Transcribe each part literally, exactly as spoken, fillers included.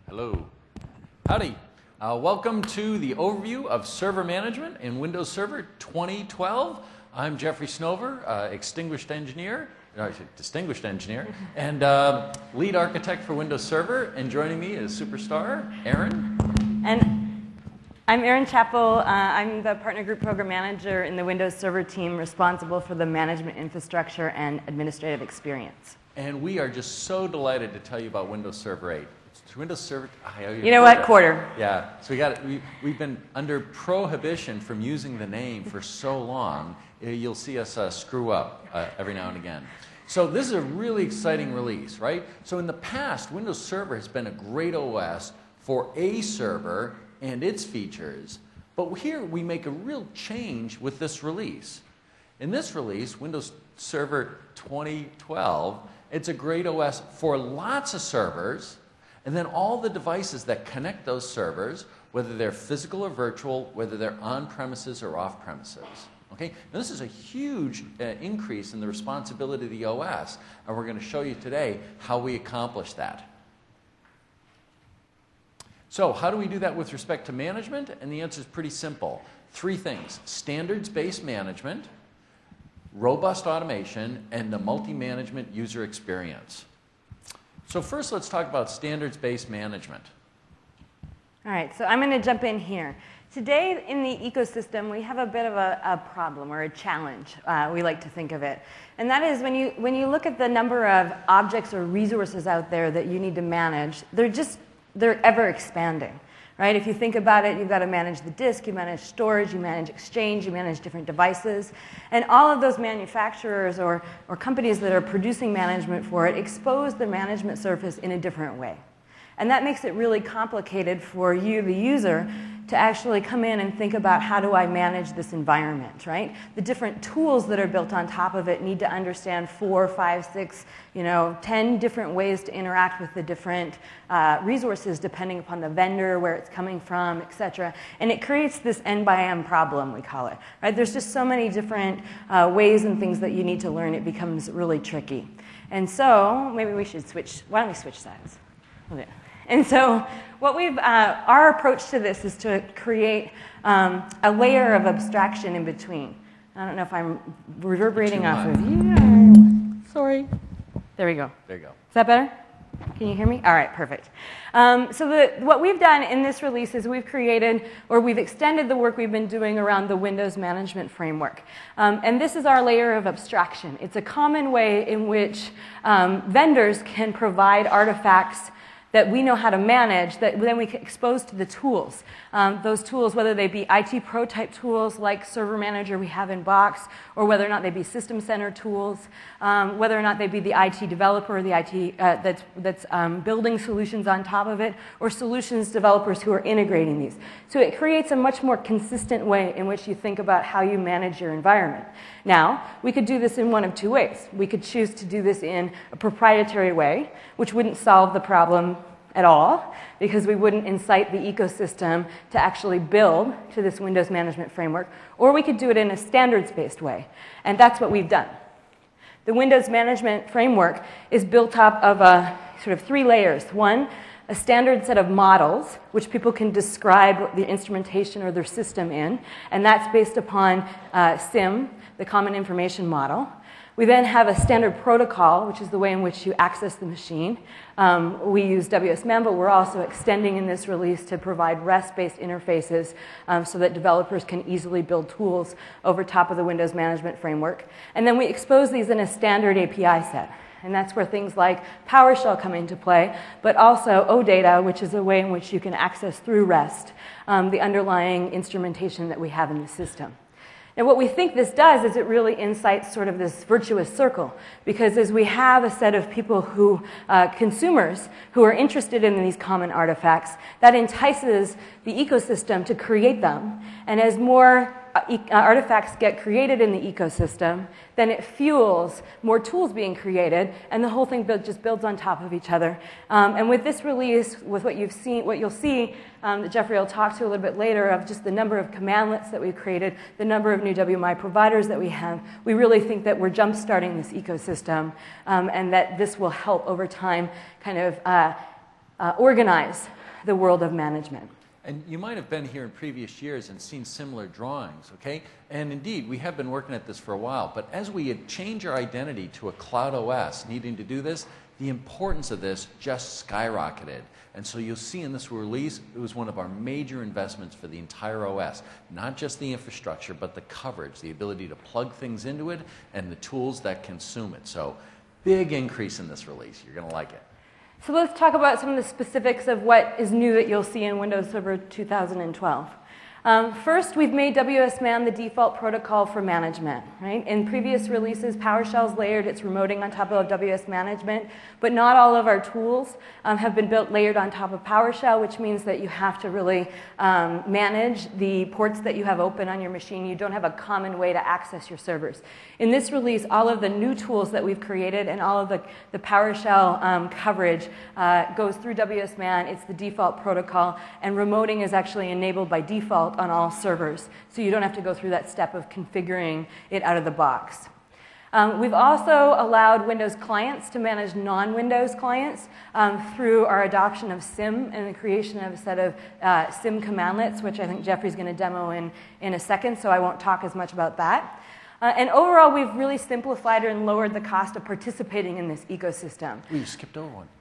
Hello. Howdy. Uh, welcome to the overview of server management in Windows Server twenty twelve. I'm Jeffrey Snover, uh, extinguished engineer, uh, distinguished engineer, and uh, lead architect for Windows Server. And joining me is superstar Erin. And I'm Erin Chappell. Uh, I'm the partner group program manager in the Windows Server team responsible for the management infrastructure and administrative experience. And we are just so delighted to tell you about Windows Server eight. It's Windows Server. Oh, you know what? Quarter. Yeah. So we got. We, we've been under prohibition from using the name for so long. You'll see us uh, screw up uh, every now and again. So this is a really exciting release, right? So in the past, Windows Server has been a great O S for a server and its features. But here we make a real change with this release. In this release, Windows Server twenty twelve, it's a great O S for lots of servers, and then all the devices that connect those servers, whether they're physical or virtual, whether they're on-premises or off-premises. Okay? Now this is a huge uh, increase in the responsibility of the O S, and we're going to show you today how we accomplish that. So how do we do that with respect to management? And the answer is pretty simple. Three things: standards-based management, robust automation, and the multi-management user experience. So first, let's talk about standards-based management. All right, so I'm going to jump in here. Today in the ecosystem, we have a bit of a, a problem or a challenge, uh, we like to think of it. And that is when you, when you look at the number of objects or resources out there that you need to manage, they're just, they're ever expanding. Right? If you think about it, you've got to manage the disk, you manage storage, you manage Exchange, you manage different devices. And all of those manufacturers or, or companies that are producing management for it expose the management surface in a different way. And that makes it really complicated for you, the user, to actually come in and think about how do I manage this environment, right? The different tools that are built on top of it need to understand four, five, six, you know, ten different ways to interact with the different uh, resources depending upon the vendor, where it's coming from, et cetera. And it creates this N by M problem, we call it, right? There's just so many different uh, ways and things that you need to learn. It becomes really tricky. And so maybe we should switch. Why don't we switch sides? Okay. And so what we've, uh, our approach to this is to create um, a layer of abstraction in between. I don't know if I'm reverberating off of you. Sorry. There we go. There you go. Is that better? Can you hear me? All right, perfect. Um, so the, what we've done in this release is we've created, or we've extended the work we've been doing around the Windows Management Framework. Um, and this is our layer of abstraction. It's a common way in which um, vendors can provide artifacts that we know how to manage, that then we can expose to the tools. Um, those tools, whether they be I T Pro type tools like Server Manager we have in Box, or whether or not they be System Center tools, um, whether or not they be the I T developer, the I T uh, that's, that's um, building solutions on top of it, or solutions developers who are integrating these. So it creates a much more consistent way in which you think about how you manage your environment. Now, we could do this in one of two ways. We could choose to do this in a proprietary way, which wouldn't solve the problem at all, because we wouldn't incite the ecosystem to actually build to this Windows Management Framework, or we could do it in a standards-based way, and that's what we've done. The Windows Management Framework is built up of a, sort of three layers. One, a standard set of models, which people can describe the instrumentation or their system in, and that's based upon uh, S I M, the Common Information Model. We then have a standard protocol, which is the way in which you access the machine. Um, we use W S M E M, but we're also extending in this release to provide REST-based interfaces um, so that developers can easily build tools over top of the Windows Management Framework. And then we expose these in a standard A P I set. And that's where things like PowerShell come into play, but also OData, which is a way in which you can access through REST um, the underlying instrumentation that we have in the system. And what we think this does is it really incites sort of this virtuous circle, because as we have a set of people who, uh, consumers, who are interested in these common artifacts, that entices the ecosystem to create them. And as more uh, e uh, artifacts get created in the ecosystem, then it fuels more tools being created, and the whole thing build, just builds on top of each other. Um, and with this release, with what you've seen, what you'll see, um, that Jeffrey will talk to a little bit later, of just the number of commandlets that we've created, the number of new W M I providers that we have, we really think that we're jump-starting this ecosystem, um, and that this will help over time kind of uh, uh, organize the world of management. And you might have been here in previous years and seen similar drawings, okay? And indeed, we have been working at this for a while, but as we change our identity to a cloud O S, needing to do this, the importance of this just skyrocketed. And so you'll see in this release, it was one of our major investments for the entire O S. Not just the infrastructure, but the coverage, the ability to plug things into it, and the tools that consume it. So big increase in this release. You're going to like it. So let's talk about some of the specifics of what is new that you'll see in Windows Server two thousand twelve. Um, first, we've made W S Man the default protocol for management. Right? In previous releases, PowerShell's layered its remoting on top of W S Management, but not all of our tools um, have been built layered on top of PowerShell, which means that you have to really um, manage the ports that you have open on your machine. You don't have a common way to access your servers. In this release, all of the new tools that we've created and all of the, the PowerShell um, coverage uh, goes through W S Man. It's the default protocol, and remoting is actually enabled by default on all servers, so you don't have to go through that step of configuring it out of the box. Um, we've also allowed Windows clients to manage non-Windows clients um, through our adoption of SIM and the creation of a set of uh, SIM commandlets, which I think Jeffrey's going to demo in, in a second, so I won't talk as much about that. Uh, and overall, we've really simplified and lowered the cost of participating in this ecosystem. We skipped over one.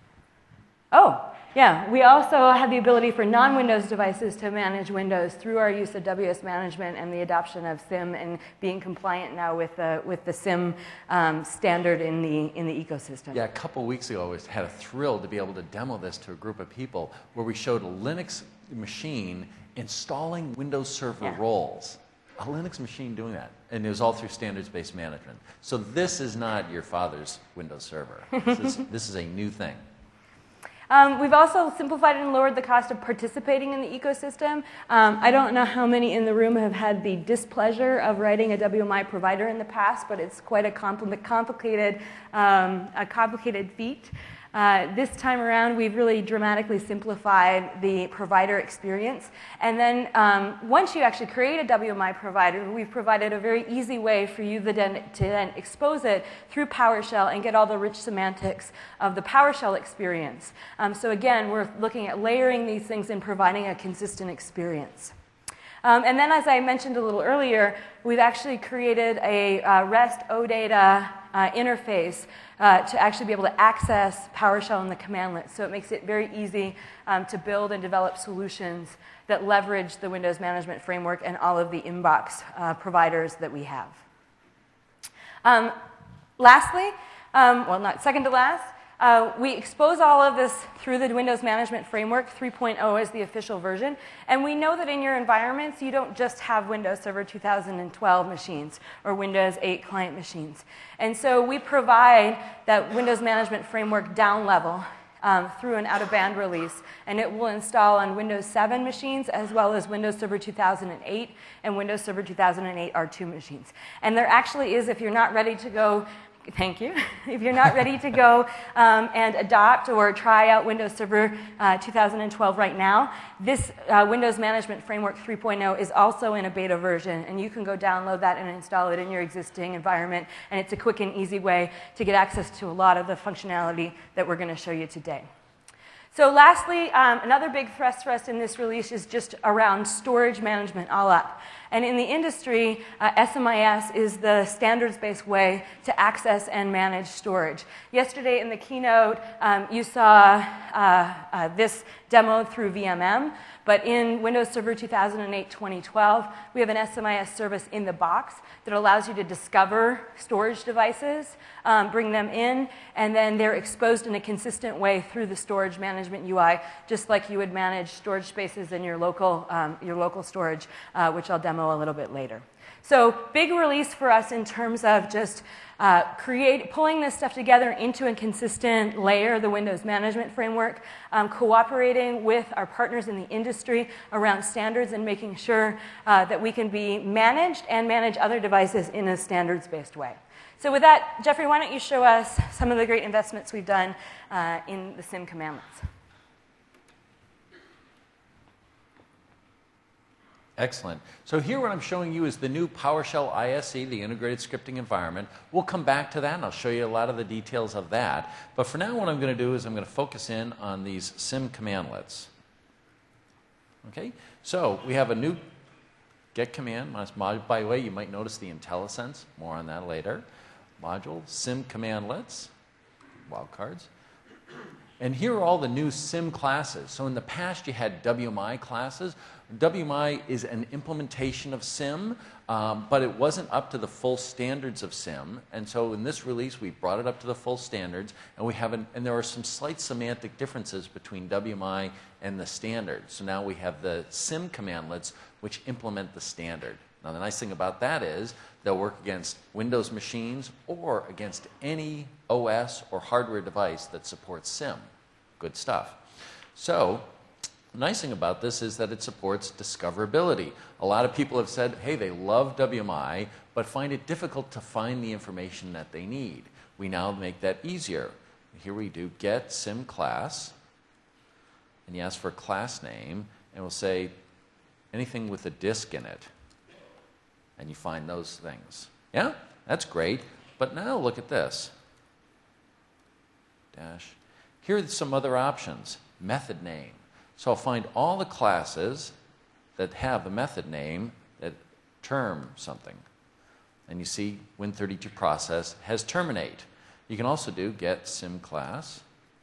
Oh, yeah. We also have the ability for non-Windows devices to manage Windows through our use of W S Management and the adoption of SIM and being compliant now with the, with the SIM um, standard in the, in the ecosystem. Yeah, a couple weeks ago, we had a thrill to be able to demo this to a group of people where we showed a Linux machine installing Windows Server Yeah. roles. A Linux machine doing that. And it was all through standards-based management. So this is not your father's Windows Server. This is, this is a new thing. Um, we've also simplified and lowered the cost of participating in the ecosystem. Um, I don't know how many in the room have had the displeasure of writing a W M I provider in the past, but it's quite a compl- complicated, um, a complicated feat. Uh, this time around, we've really dramatically simplified the provider experience. And then um, once you actually create a W M I provider, we've provided a very easy way for you then, to then expose it through PowerShell and get all the rich semantics of the PowerShell experience. Um, so again, we're looking at layering these things and providing a consistent experience. Um, and then, as I mentioned a little earlier, we've actually created a uh, REST OData uh, interface uh, to actually be able to access PowerShell in the commandlet. So it makes it very easy um, to build and develop solutions that leverage the Windows Management Framework and all of the inbox uh, providers that we have. Um, lastly, um, well, not second to last, Uh, we expose all of this through the Windows Management Framework. three point oh is the official version. And we know that in your environments, you don't just have Windows Server two thousand twelve machines or Windows eight client machines. And so we provide that Windows Management Framework down level um, through an out-of-band release. And it will install on Windows seven machines as well as Windows Server two thousand eight and Windows Server two thousand eight R two machines. And there actually is, if you're not ready to go Thank you. If you're not ready to go um, and adopt or try out Windows Server uh, two thousand twelve right now, this uh, Windows Management Framework three point oh is also in a beta version, and you can go download that and install it in your existing environment, and it's a quick and easy way to get access to a lot of the functionality that we're going to show you today. So lastly, um, another big thrust for us in this release is just around storage management all up. And in the industry, uh, S M I S is the standards-based way to access and manage storage. Yesterday in the keynote, um, you saw uh, uh, this demo through V M M, but in Windows Server two thousand eight twenty twelve, we have an S M I S service in the box that allows you to discover storage devices, um, bring them in, and then they're exposed in a consistent way through the storage management U I, just like you would manage storage spaces in your local, um, your local storage, uh, which I'll demo a little bit later. So big release for us in terms of just uh, create, pulling this stuff together into a consistent layer, the Windows Management Framework, um, cooperating with our partners in the industry around standards and making sure uh, that we can be managed and manage other devices in a standards-based way. So with that, Jeffrey, why don't you show us some of the great investments we've done uh, in the SIM commandlets. Excellent. So here what I'm showing you is the new PowerShell I S E, the Integrated Scripting Environment. We'll come back to that and I'll show you a lot of the details of that. But for now what I'm going to do is I'm going to focus in on these sim commandlets. Okay, so we have a new get command. By the way, you might notice the IntelliSense. More on that later. Module, sim commandlets, wildcards. And here are all the new sim classes. So in the past you had W M I classes. W M I is an implementation of sim, um, but it wasn't up to the full standards of sim. And so in this release we brought it up to the full standards, and we have an, and there are some slight semantic differences between W M I and the standards. So now we have the sim commandlets which implement the standard. Now the nice thing about that is they'll work against Windows machines or against any O S or hardware device that supports sim. Good stuff. So the nice thing about this is that it supports discoverability. A lot of people have said, hey, they love W M I, but find it difficult to find the information that they need. We now make that easier. Here we do get sim class, and you ask for a class name, and we'll say anything with a disk in it. And you find those things. Yeah, that's great. But now look at this. Dash. Here are some other options. Method name. So I'll find all the classes that have a method name that term something. And you see Win thirty-two process has terminate. You can also do get sim class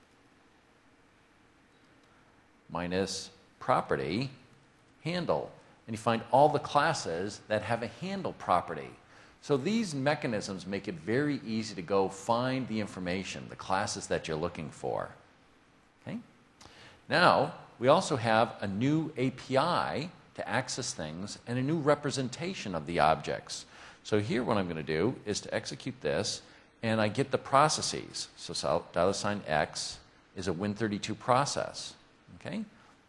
minus property handle. And you find all the classes that have a handle property. So these mechanisms make it very easy to go find the information, the classes that you're looking for. Okay? Now, we also have a new A P I to access things and a new representation of the objects. So here what I'm going to do is to execute this, and I get the processes. So dollar sign X is a Win thirty-two process. Okay?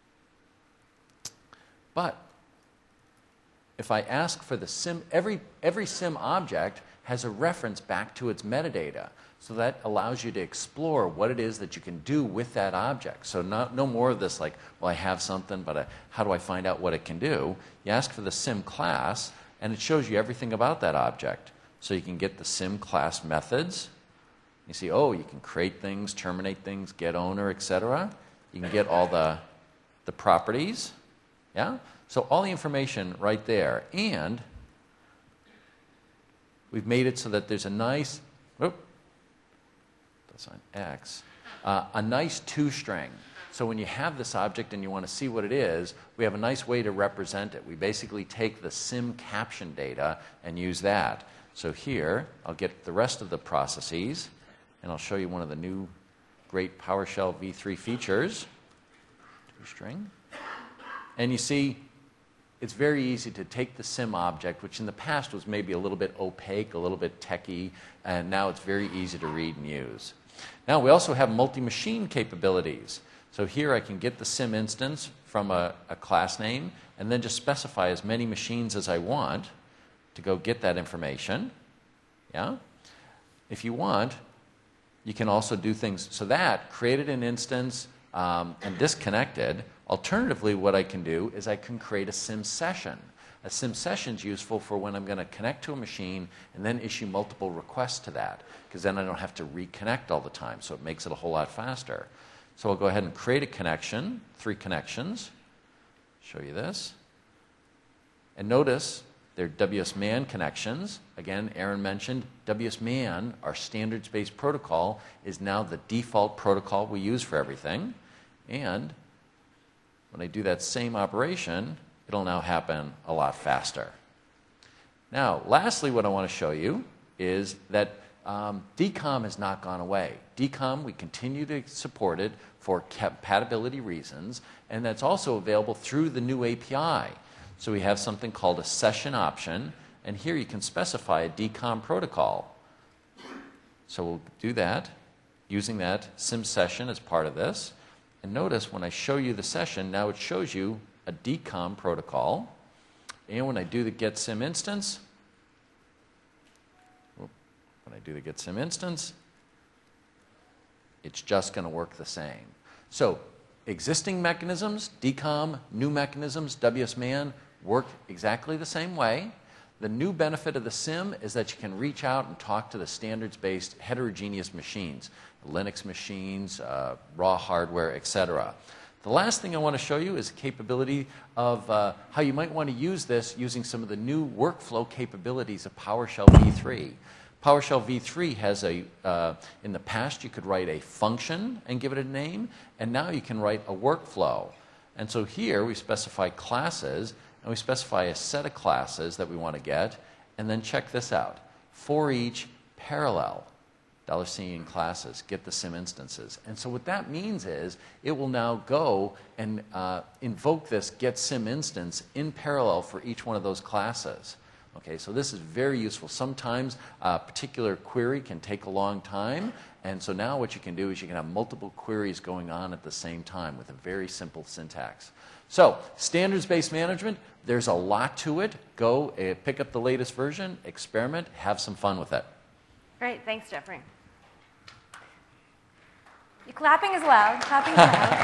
But if I ask for the sim, every, every sim object has a reference back to its metadata. So that allows you to explore what it is that you can do with that object. So not, no more of this like, well, I have something, but I, how do I find out what it can do? You ask for the sim class, and it shows you everything about that object. So you can get the sim class methods. You see, oh, you can create things, terminate things, get owner, et cetera. You can get all the, the properties. Yeah? So all the information right there. And we've made it so that there's a nice, whoop, that's on X, uh, a nice two-string. So when you have this object and you want to see what it is, we have a nice way to represent it. We basically take the sim caption data and use that. So here, I'll get the rest of the processes, and I'll show you one of the new great PowerShell v three features. Two-string. And you see, it's very easy to take the sim object, which in the past was maybe a little bit opaque, a little bit techy, and now it's very easy to read and use. Now we also have multi-machine capabilities. So here I can get the sim instance from a, a class name and then just specify as many machines as I want to go get that information. Yeah? If you want, you can also do things. So that created an instance um, and disconnected. Alternatively, what I can do is I can create a sim session. A sim session is useful for when I'm going to connect to a machine and then issue multiple requests to that, because then I don't have to reconnect all the time, so it makes it a whole lot faster. So I'll go ahead and create a connection, three connections. Show you this. And notice they're W S MAN connections. Again, Aaron mentioned W S MAN, our standards-based protocol, is now the default protocol we use for everything. And when I do that same operation, it'll now happen a lot faster. Now, lastly, what I want to show you is that um, D COM has not gone away. D COM, we continue to support it for compatibility reasons, and that's also available through the new A P I. So we have something called a session option, and here you can specify a D COM protocol. So we'll do that using that sim session as part of this. And notice when I show you the session, now it shows you a D COM protocol. And when I do the get sim instance, when I do the get sim instance, it's just going to work the same. So existing mechanisms, D COM, new mechanisms, W S MAN, work exactly the same way. The new benefit of the SIM is that you can reach out and talk to the standards-based heterogeneous machines, Linux machines, uh, raw hardware, et cetera. The last thing I want to show you is the capability of uh, how you might want to use this using some of the new workflow capabilities of PowerShell v three. PowerShell v three has a, uh, in the past you could write a function and give it a name, and now you can write a workflow. And so here we specify classes, and we specify a set of classes that we want to get, and then check this out. For each parallel, $C in classes, get the SIM instances. And so what that means is it will now go and uh, invoke this get SIM instance in parallel for each one of those classes. Okay, so this is very useful. Sometimes a particular query can take a long time, and so now what you can do is you can have multiple queries going on at the same time with a very simple syntax. So, standards-based management, there's a lot to it. Go uh, pick up the latest version, experiment, have some fun with it. Great, thanks, Jeffrey. Your clapping is loud. Clapping is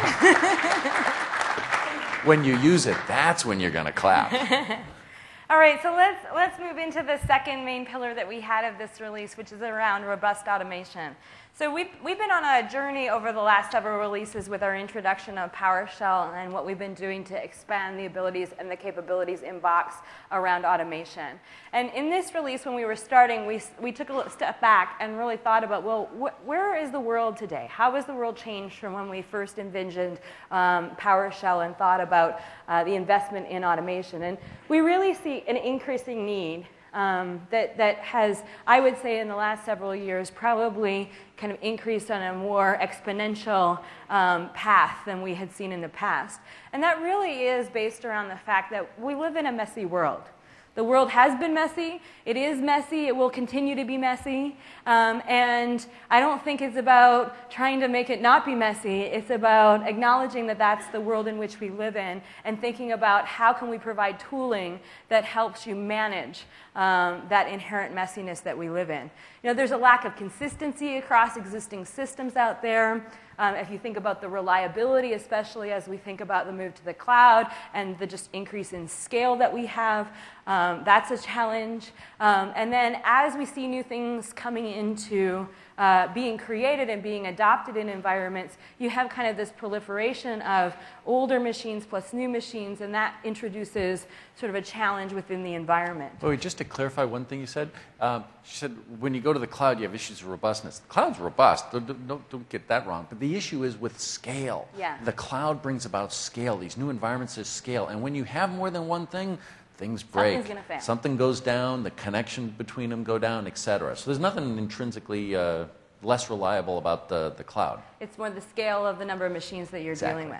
loud. When you use it, that's when you're going to clap. All right, so let's, let's move into the second main pillar that we had of this release, which is around robust automation. So we've, we've been on a journey over the last several releases with our introduction of PowerShell and what we've been doing to expand the abilities and the capabilities in Box around automation. And in this release, when we were starting, we, we took a step back and really thought about, well, wh where is the world today? How has the world changed from when we first envisioned um, PowerShell and thought about uh, the investment in automation? And we really see an increasing need Um, that, that has, I would say, in the last several years, probably kind of increased on a more exponential um, path than we had seen in the past. And that really is based around the fact that we live in a messy world. The world has been messy. It is messy. It will continue to be messy. Um, and I don't think it's about trying to make it not be messy. It's about acknowledging that that's the world in which we live in and thinking about how can we provide tooling that helps you manage um, that inherent messiness that we live in. You know, there's a lack of consistency across existing systems out there. Um, if you think about the reliability, especially as we think about the move to the cloud and the just increase in scale that we have, um, that's a challenge. Um, and then as we see new things coming into uh, being created and being adopted in environments, you have kind of this proliferation of older machines plus new machines, and that introduces sort of a challenge within the environment. Oh, just to clarify one thing you said, um, you said when you go to the cloud, you have issues of robustness. The cloud's robust. Don't, don't, don't get that wrong. But the issue is with scale. Yeah. The cloud brings about scale. These new environments is scale. And when you have more than one thing, things break. Something's gonna fail. Something goes down, the connections between them go down, et cetera. So there's nothing intrinsically uh, less reliable about the, the cloud. It's more the scale of the number of machines that you're Exactly. dealing with.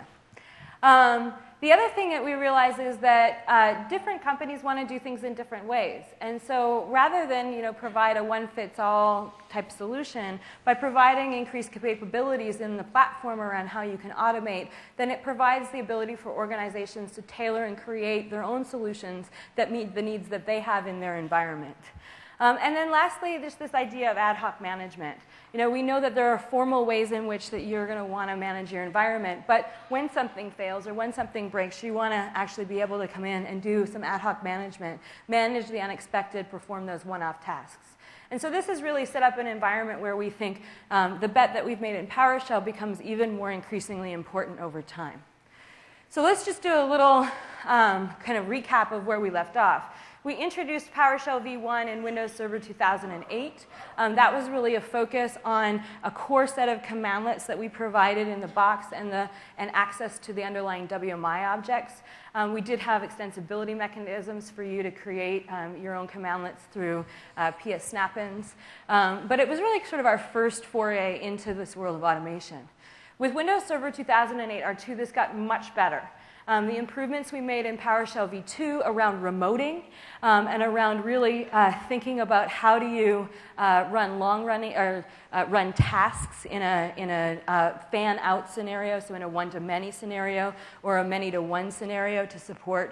Um, the other thing that we realize is that uh, different companies want to do things in different ways. And so rather than you know, provide a one-fits-all type solution, by providing increased capabilities in the platform around how you can automate, then it provides the ability for organizations to tailor and create their own solutions that meet the needs that they have in their environment. Um, and then lastly, there's this idea of ad hoc management. You know, we know that there are formal ways in which that you're going to want to manage your environment, but when something fails or when something breaks, you want to actually be able to come in and do some ad hoc management, manage the unexpected, perform those one-off tasks. And so this has really set up an environment where we think um, the bet that we've made in PowerShell becomes even more increasingly important over time. So let's just do a little um, kind of recap of where we left off. We introduced PowerShell v one in Windows Server two thousand eight. Um, that was really a focus on a core set of commandlets that we provided in the box and, the, and access to the underlying W M I objects. Um, we did have extensibility mechanisms for you to create um, your own commandlets through uh, P S snap-ins. Um, but it was really sort of our first foray into this world of automation. With Windows Server two thousand eight R two, this got much better. Um, the improvements we made in PowerShell v two around remoting um, and around really uh, thinking about how do you uh, run long-running or uh, run tasks in a, in a uh, fan-out scenario, so in a one-to-many scenario or a many-to-one scenario to support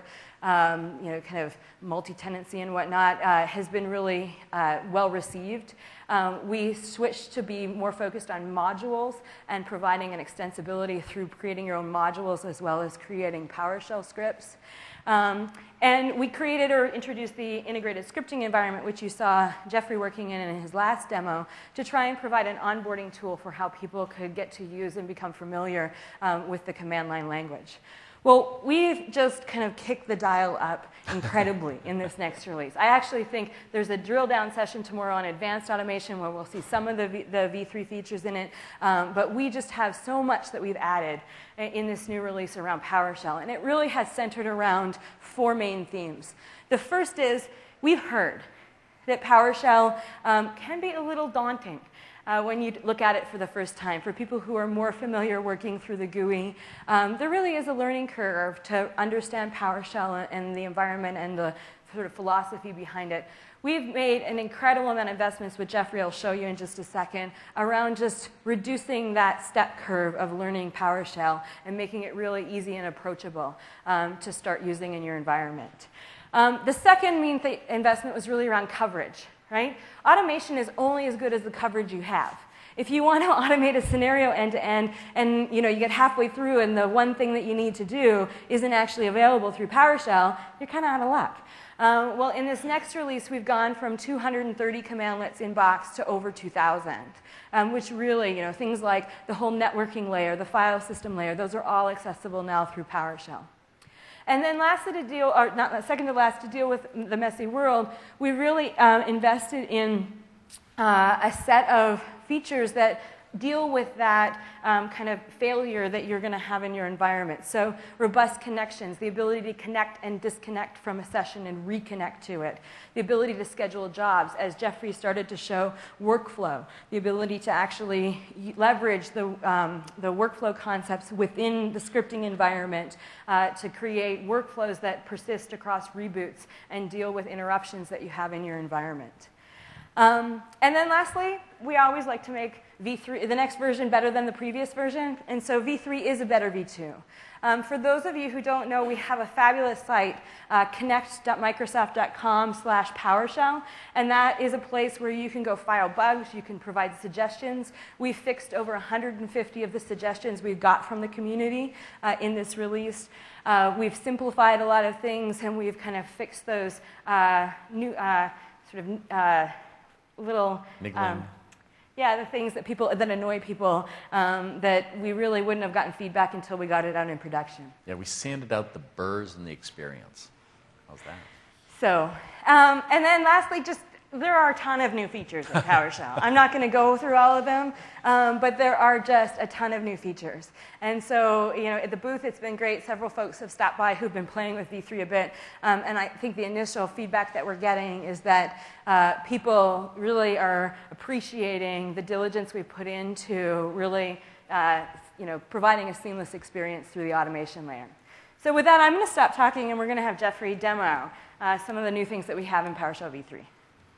um, you know, kind of multi-tenancy and whatnot, uh, has been really uh, well received. Um, we switched to be more focused on modules and providing an extensibility through creating your own modules as well as creating PowerShell scripts. Um, and we created or introduced the integrated scripting environment, which you saw Jeffrey working in in his last demo, to try and provide an onboarding tool for how people could get to use and become familiar um, with the command line language. Well, we've just kind of kicked the dial up incredibly in this next release. I actually think there's a drill down session tomorrow on advanced automation where we'll see some of the, v, the V three features in it, um, but we just have so much that we've added in this new release around PowerShell, and it really has centered around four main themes. The first is we've heard that PowerShell um, can be a little daunting. Uh, when you look at it for the first time. For people who are more familiar working through the G U I, um, there really is a learning curve to understand PowerShell and the environment and the sort of philosophy behind it. We've made an incredible amount of investments, which Jeffrey will show you in just a second, around just reducing that step curve of learning PowerShell and making it really easy and approachable um, to start using in your environment. Um, the second main th investment was really around coverage. Right? Automation is only as good as the coverage you have. If you want to automate a scenario end-to-end and you know, you get halfway through and the one thing that you need to do isn't actually available through PowerShell, you're kind of out of luck. Um, well, in this next release, we've gone from two hundred thirty commandlets in box to over two thousand, um, which really, you know, things like the whole networking layer, the file system layer, those are all accessible now through PowerShell. And then lastly to deal, or not second to last, to deal with the messy world, we really um, invested in uh, a set of features that deal with that um, kind of failure that you're going to have in your environment. So robust connections, the ability to connect and disconnect from a session and reconnect to it, the ability to schedule jobs, as Jeffrey started to show, workflow, the ability to actually leverage the, um, the workflow concepts within the scripting environment uh, to create workflows that persist across reboots and deal with interruptions that you have in your environment. Um, and then lastly, we always like to make V three, the next version better than the previous version, and so V three is a better V two. Um, for those of you who don't know, we have a fabulous site, uh, connect dot microsoft dot com slash PowerShell, and that is a place where you can go file bugs, you can provide suggestions. We've fixed over one hundred fifty of the suggestions we've got from the community uh, in this release. Uh, we've simplified a lot of things, and we've kind of fixed those uh, new uh, sort of uh, little um, yeah, the things that people that annoy people um, that we really wouldn't have gotten feedback until we got it out in production. Yeah, we sanded out the burrs in the experience. How's that? So, um, and then lastly, just there are a ton of new features in PowerShell. I'm not going to go through all of them, um, but there are just a ton of new features. And so, you know, at the booth, it's been great. Several folks have stopped by who've been playing with V three a bit, um, and I think the initial feedback that we're getting is that uh, people really are appreciating the diligence we put into really, uh, you know, providing a seamless experience through the automation layer. So with that, I'm going to stop talking, and we're going to have Jeffrey demo uh, some of the new things that we have in PowerShell V three.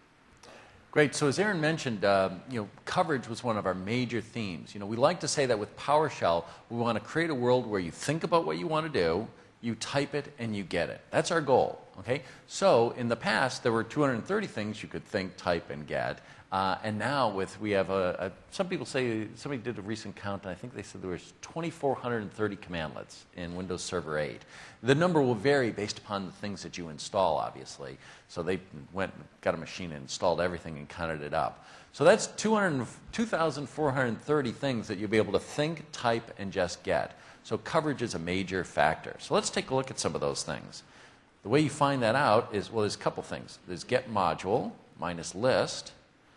Great. So as Aaron mentioned, uh, you know, coverage was one of our major themes. You know, we like to say that with PowerShell, we want to create a world where you think about what you want to do, you type it, and you get it. That's our goal. Okay. So in the past, there were two hundred thirty things you could think, type, and get. Uh, and now with we have a, a some people say somebody did a recent count, and I think they said there was two thousand four hundred thirty commandlets in Windows Server eight. The number will vary based upon the things that you install, obviously. So they went got a machine and installed everything and counted it up. So that's two thousand four hundred thirty things that you'll be able to think, type, and just get. So coverage is a major factor. So let's take a look at some of those things. The way you find that out is, well, there's a couple things. There's get module minus list.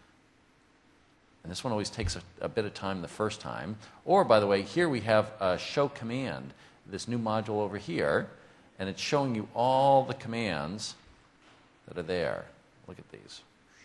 And this one always takes a, a bit of time the first time. Or, by the way, here we have a show command, this new module over here, and it's showing you all the commands that are there. Look at these.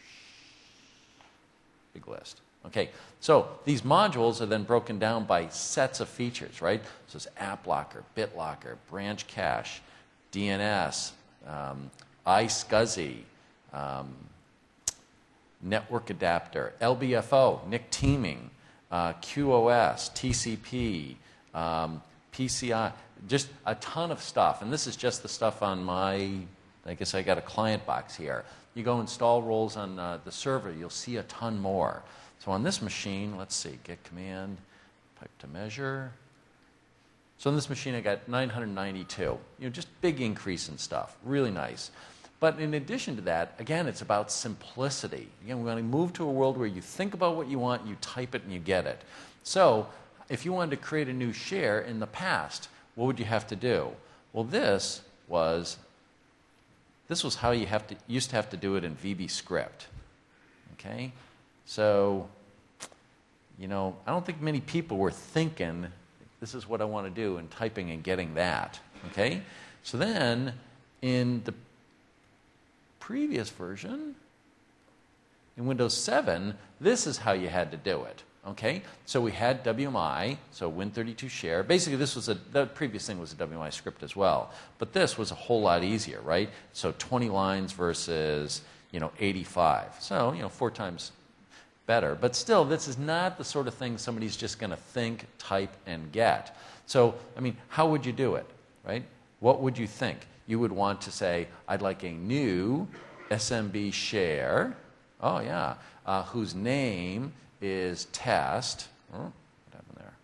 Big list. Okay, so these modules are then broken down by sets of features, right? So it's App Locker, BitLocker, Branch Cache, D N S, um, iSCSI, um, Network Adapter, L B F O, N I C teaming, uh, Q o S, T C P, um, P C I, just a ton of stuff. And this is just the stuff on my, I guess I got a client box here. You go install roles on uh, the server, you'll see a ton more. So on this machine, let's see, get command, pipe to measure. So on this machine, I got nine hundred ninety-two. You know, just big increase in stuff, really nice. But in addition to that, again, it's about simplicity. Again, we want to move to a world where you think about what you want, you type it, and you get it. So if you wanted to create a new share in the past, what would you have to do? Well, this was this was how you have to used to have to do it in V B Script. Okay, so you know, I don't think many people were thinking this is what I want to do and typing and getting that. Okay, so then in the previous version, in Windows seven, this is how you had to do it. Okay, so we had W M I, so Win thirty-two share. Basically, this was a the previous thing was a W M I script as well, but this was a whole lot easier, right? So twenty lines versus you know eighty-five. So you know four times better, but still, this is not the sort of thing somebody's just going to think, type, and get. So I mean, how would you do it, right? What would you think? You would want to say, I'd like a new S M B share. Oh yeah, uh, whose name is test. Oh, what happened there?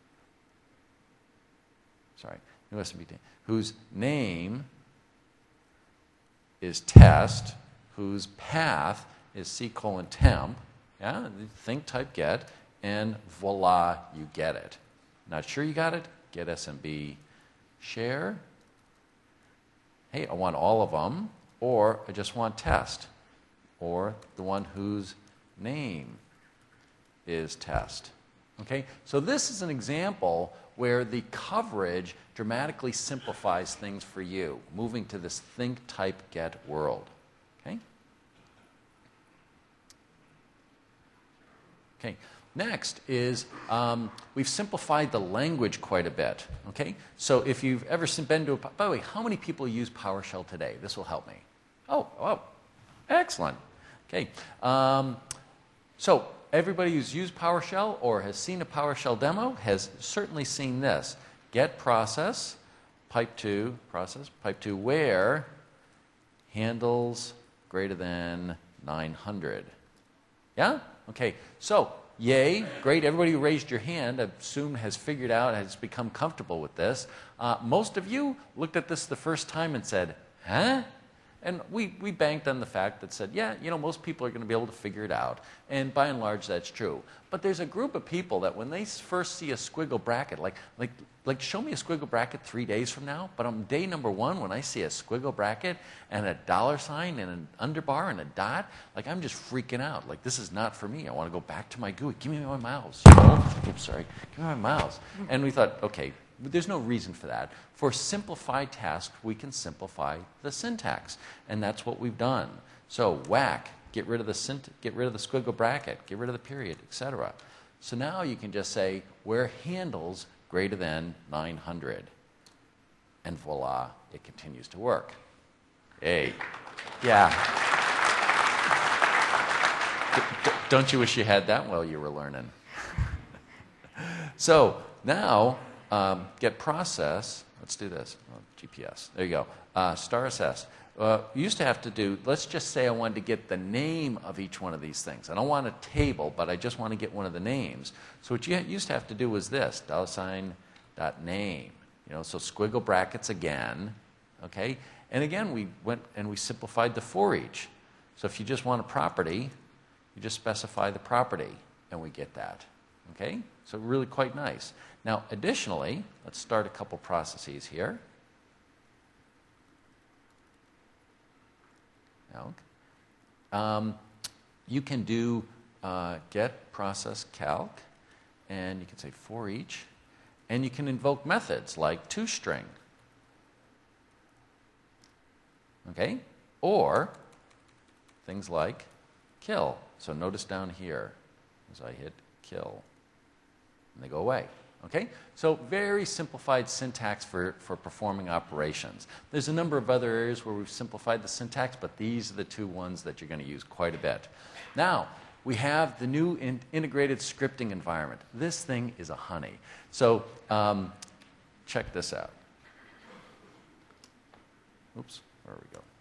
Sorry, new S M B whose name is test, whose path is C colon temp. Yeah, think, type, get, and voila, you get it. Not sure you got it? Get S M B share. Hey, I want all of them, or I just want test, or the one whose name is test. Okay, so this is an example where the coverage dramatically simplifies things for you, moving to this think, type, get world. Okay. Okay. Next is um, we've simplified the language quite a bit. Okay, so if you've ever been to a, by the way, how many people use PowerShell today? This will help me. Oh, oh, excellent. Okay, um, so everybody who's used PowerShell or has seen a PowerShell demo has certainly seen this: get process, pipe to process, pipe to where handles greater than nine hundred. Yeah. Okay. So. Yay, great. Everybody who raised your hand, I assume, has figured out, has become comfortable with this. Uh, most of you looked at this the first time and said, huh? And we, we banked on the fact that said, yeah, you know, most people are going to be able to figure it out. And by and large, that's true. But there's a group of people that when they first see a squiggle bracket, like, like, like show me a squiggle bracket three days from now, but on day number one, when I see a squiggle bracket and a dollar sign and an underbar and a dot, like I'm just freaking out. Like, this is not for me. I want to go back to my G U I. Give me my mouse. You know? Oops, sorry. Give me my mouse. And we thought, okay, there's no reason for that. For simplified tasks, we can simplify the syntax, and that's what we've done. So whack, get rid of the synt- get rid of the squiggle bracket, get rid of the period, et cetera. So now you can just say where handles greater than nine hundred, and voila, it continues to work. Hey, yeah. D- d- don't you wish you had that while you were learning? So now. Um, get process, let's do this, oh, G P S, there you go, uh, star assess. Uh, you used to have to do, let's just say I wanted to get the name of each one of these things. I don't want a table, but I just want to get one of the names. So what you used to have to do was this, dollar sign dot name, you know, so squiggle brackets again, okay? And again, we went and we simplified the for each. So if you just want a property, you just specify the property, and we get that, okay? So really quite nice. Now, additionally, let's start a couple processes here. Now, um, you can do uh, get process calc, and you can say for each, and you can invoke methods like toString. Okay? Or things like kill. So notice down here as I hit kill, and they go away. Okay? So very simplified syntax for, for performing operations. There's a number of other areas where we've simplified the syntax, but these are the two ones that you're going to use quite a bit. Now, we have the new in integrated scripting environment. This thing is a honey. So um, check this out. Oops, where we go?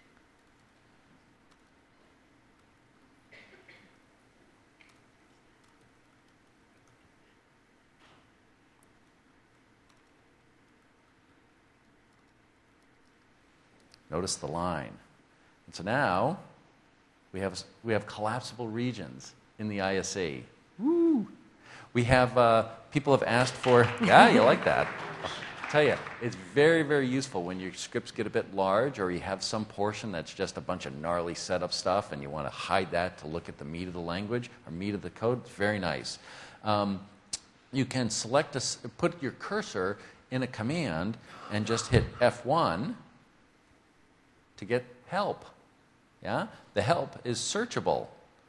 Notice the line. And so now we have, we have collapsible regions in the I S E. Woo! We have, uh, people have asked for, yeah, you like that. I'll tell you, it's very, very useful when your scripts get a bit large or you have some portion that's just a bunch of gnarly setup stuff and you want to hide that to look at the meat of the language or meat of the code. It's very nice. Um, you can select, a, put your cursor in a command and just hit F one to get help. Yeah? The help is searchable.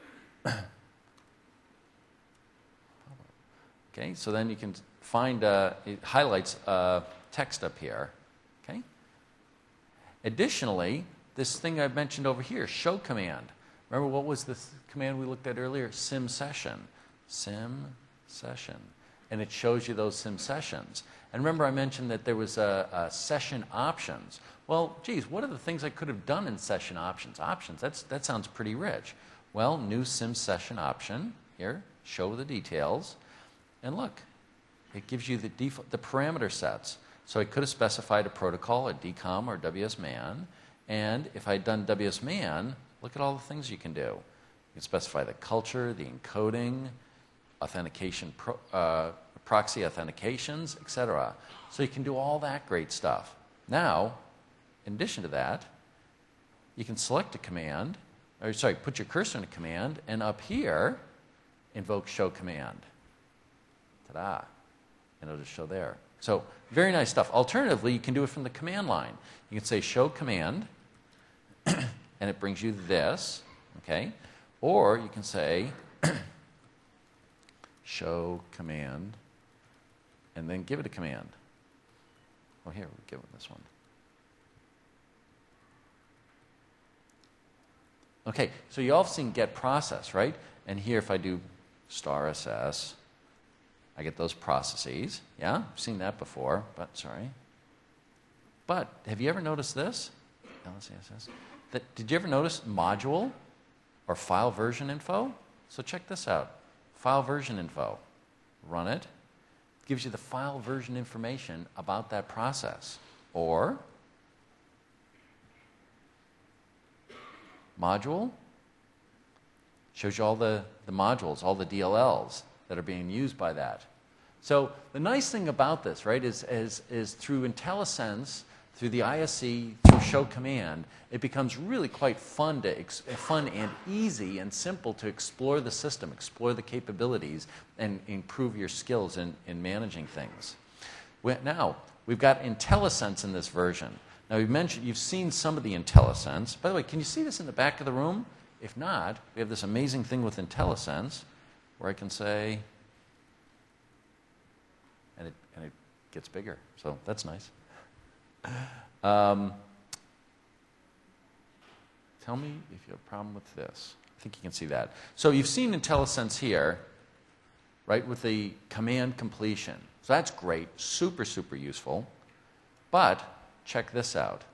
Okay, so then you can find, uh, it highlights uh, text up here. Okay? Additionally, this thing I mentioned over here, show command. Remember what was the command we looked at earlier? Sim session. Sim session. And it shows you those sim sessions. And remember I mentioned that there was a, a session options. Well, geez, what are the things I could have done in session options? Options, that's, that sounds pretty rich. Well, new sim session option. Here, show the details. And look, it gives you the, default, the parameter sets. So I could have specified a protocol, a D COM or W S MAN. And if I'd done W S MAN, look at all the things you can do. You can specify the culture, the encoding, authentication, pro, uh, proxy authentications, et cetera. So you can do all that great stuff. Now, in addition to that, you can select a command, or sorry, put your cursor in a command, and up here, invoke show command. Ta-da. And it'll just show there. So, very nice stuff. Alternatively, you can do it from the command line. You can say show command, and it brings you this, okay? Or you can say show command, and then give it a command. Oh, here, we'll give it this one. Okay, so you all have seen get process, right? And here, if I do star S S, I get those processes. Yeah, I've seen that before, but sorry. But have you ever noticed this? L S A S S. That, did you ever notice module or file version info? So check this out. File version info. Run it. Gives you the file version information about that process. Or module shows you all the, the modules, all the D L Ls that are being used by that. So the nice thing about this, right, is, is, is through IntelliSense, through the I S E, through show command, it becomes really quite fun, to ex fun and easy and simple to explore the system, explore the capabilities, and improve your skills in, in managing things. We, now, we've got IntelliSense in this version. Now, we've mentioned, you've seen some of the IntelliSense. By the way, can you see this in the back of the room? If not, we have this amazing thing with IntelliSense where I can say, and it, and it gets bigger. So that's nice. Um, tell me if you have a problem with this. I think you can see that. So you've seen IntelliSense here, right, with the command completion. So that's great, super, super useful. But check this out.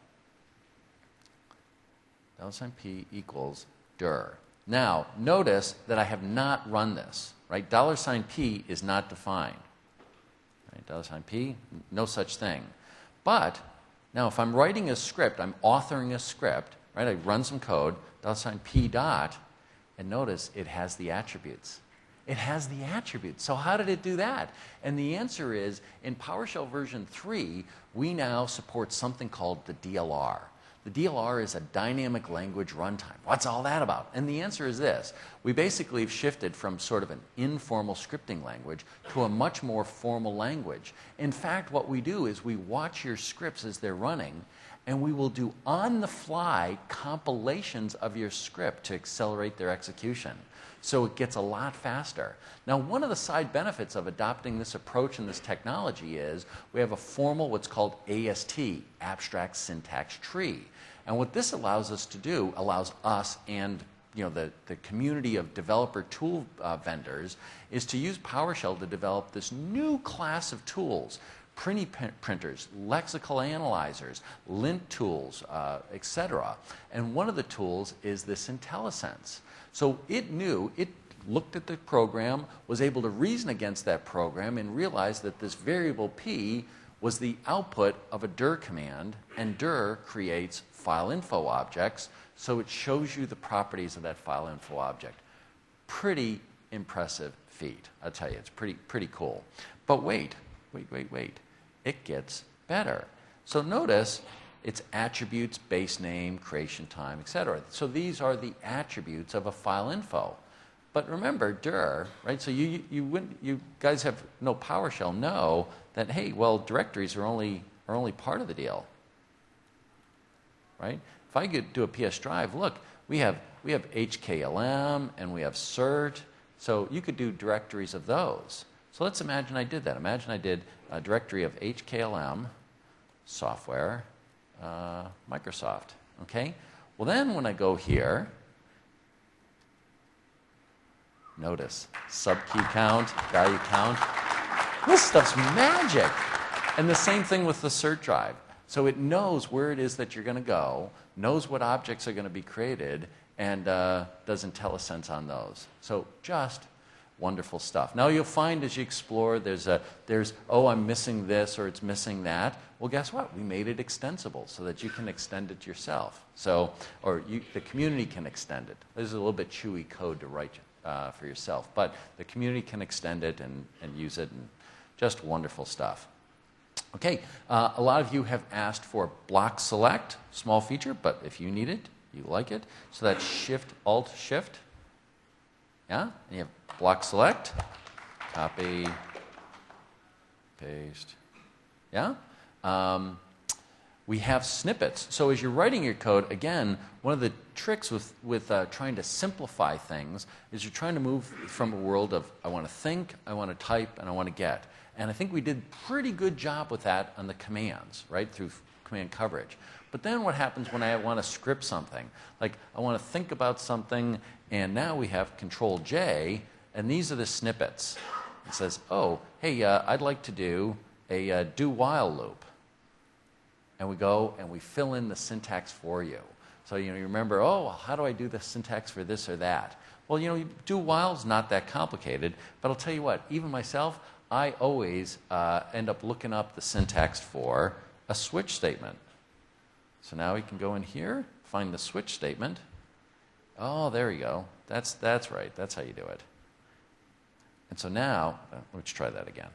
Dollar sign P equals dir. Now, notice that I have not run this, right? Dollar sign P is not defined. Right? Dollar sign P, no such thing. But now, if I'm writing a script, I'm authoring a script, right? I run some code, dollar sign P dot, and notice it has the attributes. It has the attributes. So how did it do that? And the answer is, in PowerShell version three, we now support something called the D L R. The D L R is a dynamic language runtime. What's all that about? And the answer is this. We basically have shifted from sort of an informal scripting language to a much more formal language. In fact, what we do is we watch your scripts as they're running, and we will do on-the-fly compilations of your script to accelerate their execution. So it gets a lot faster. Now, one of the side benefits of adopting this approach and this technology is we have a formal, what's called A S T, Abstract Syntax Tree. And what this allows us to do, allows us and you know, the, the community of developer tool uh, vendors, is to use PowerShell to develop this new class of tools, printing printers, lexical analyzers, lint tools, uh, et cetera. And one of the tools is this IntelliSense. So it knew, it looked at the program, was able to reason against that program, and realized that this variable P was the output of a dir command, and dir creates file info objects, so it shows you the properties of that file info object. Pretty impressive feat, I'll tell you. It's pretty, pretty cool. But wait, wait, wait, wait. It gets better. So notice it's attributes, base name, creation time, et cetera. So these are the attributes of a file info. But remember, dir, right? So you, you, you, wouldn't, you guys have no PowerShell know that, hey, well, directories are only, are only part of the deal, right? If I could do a P S drive, look, we have, we have H K L M and we have cert, so you could do directories of those. So let's imagine I did that. Imagine I did a directory of H K L M, software, uh, Microsoft, okay? Well, then when I go here, notice, sub-key count, value count. This stuff's magic. And the same thing with the cert drive. So it knows where it is that you're going to go, knows what objects are going to be created, and uh, does IntelliSense on those. So just wonderful stuff. Now you'll find as you explore, there's, a, there's, oh, I'm missing this or it's missing that. Well, guess what? We made it extensible so that you can extend it yourself. So, or you, the community can extend it. This is a little bit chewy code to write uh, for yourself, but the community can extend it and, and use it, and just wonderful stuff. Okay, uh, a lot of you have asked for block select, small feature, but if you need it, you like it. So that's Shift, Alt, Shift. Yeah, and you have block select, copy, paste. Yeah? Um, we have snippets. So as you're writing your code, again, one of the tricks with, with uh, trying to simplify things is you're trying to move from a world of I want to think, I want to type, and I want to get. And I think we did a pretty good job with that on the commands, right, through command coverage. But then what happens when I want to script something? Like I want to think about something, and now we have Control J, and these are the snippets. It says, oh, hey, uh, I'd like to do a uh, do-while loop. And we go and we fill in the syntax for you. So you know, you remember, oh, well, how do I do the syntax for this or that? Well, you know, do-while is not that complicated, but I'll tell you what, even myself, I always uh, end up looking up the syntax for a switch statement. So now we can go in here, find the switch statement. Oh, there you go. That's, that's right. That's how you do it. And so now, uh, let's try that again.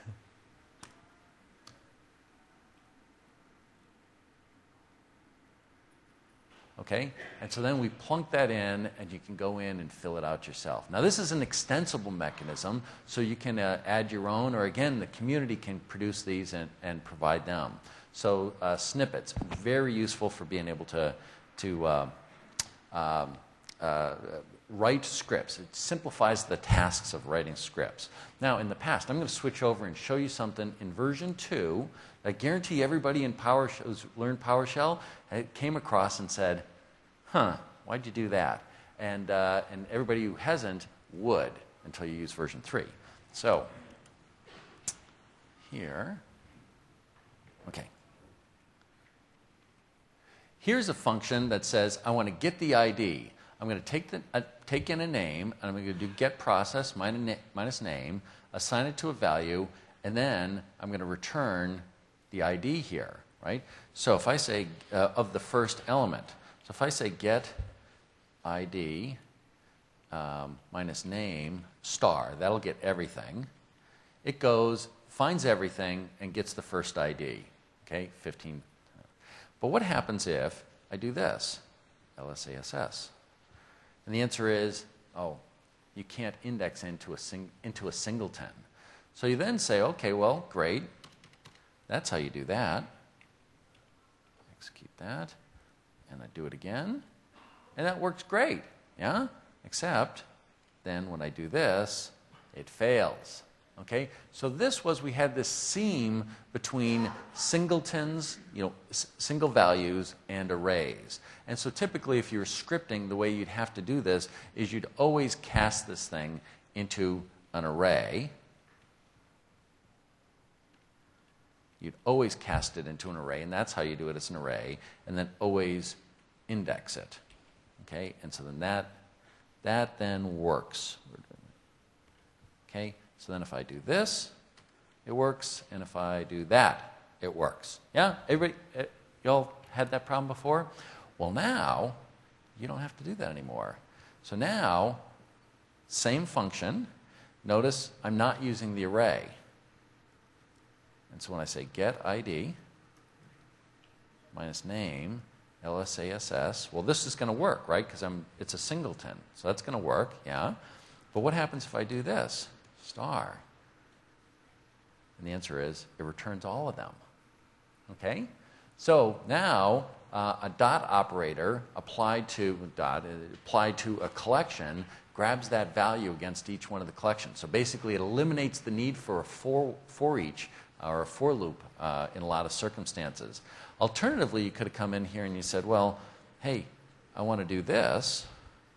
Okay, and so then we plunk that in, and you can go in and fill it out yourself. Now this is an extensible mechanism, so you can uh, add your own, or again, the community can produce these and, and provide them. So uh, snippets, very useful for being able to, to uh, um, uh, write scripts. It simplifies the tasks of writing scripts. Now in the past, I'm going to switch over and show you something in version two. I guarantee everybody in PowerShell who's learned PowerShell came across and said, huh, why'd you do that? And, uh, and everybody who hasn't would until you use version three. So here, okay. Here's a function that says I want to get the I D. I'm going to take, the, uh, take in a name, and I'm going to do get process minus, minus name, assign it to a value, and then I'm going to return the I D here, right? So if I say uh, of the first element, so if I say get I D um, minus name star, that'll get everything. It goes, finds everything, and gets the first I D, okay, fifteen. But what happens if I do this, L S A S S? And the answer is, oh, you can't index into a, sing into a singleton. So you then say, okay, well, great. That's how you do that. Execute that. And I do it again. And that works great. Yeah? Except then when I do this, it fails. Okay? So this was, we had this seam between singletons, you know, s single values, and arrays. And so typically if you were scripting, the way you'd have to do this is you'd always cast this thing into an array. you'd always cast it into an array, and that's how you do it as an array, and then always index it. Okay, and so then that, that then works. Okay, so then if I do this, it works, and if I do that, it works. Yeah, everybody, y'all had that problem before? Well, now, you don't have to do that anymore. So now, same function. Notice I'm not using the array. And so when I say get I D minus name, L S A S S, well, this is going to work, right? Because I'm it's a singleton. So that's going to work, yeah. But what happens if I do this? Star. And the answer is it returns all of them. Okay? So now uh, a dot operator applied to dot applied to a collection grabs that value against each one of the collections. So basically it eliminates the need for a for, for each or a for loop uh, in a lot of circumstances. Alternatively, you could have come in here and you said, well, hey, I want to do this.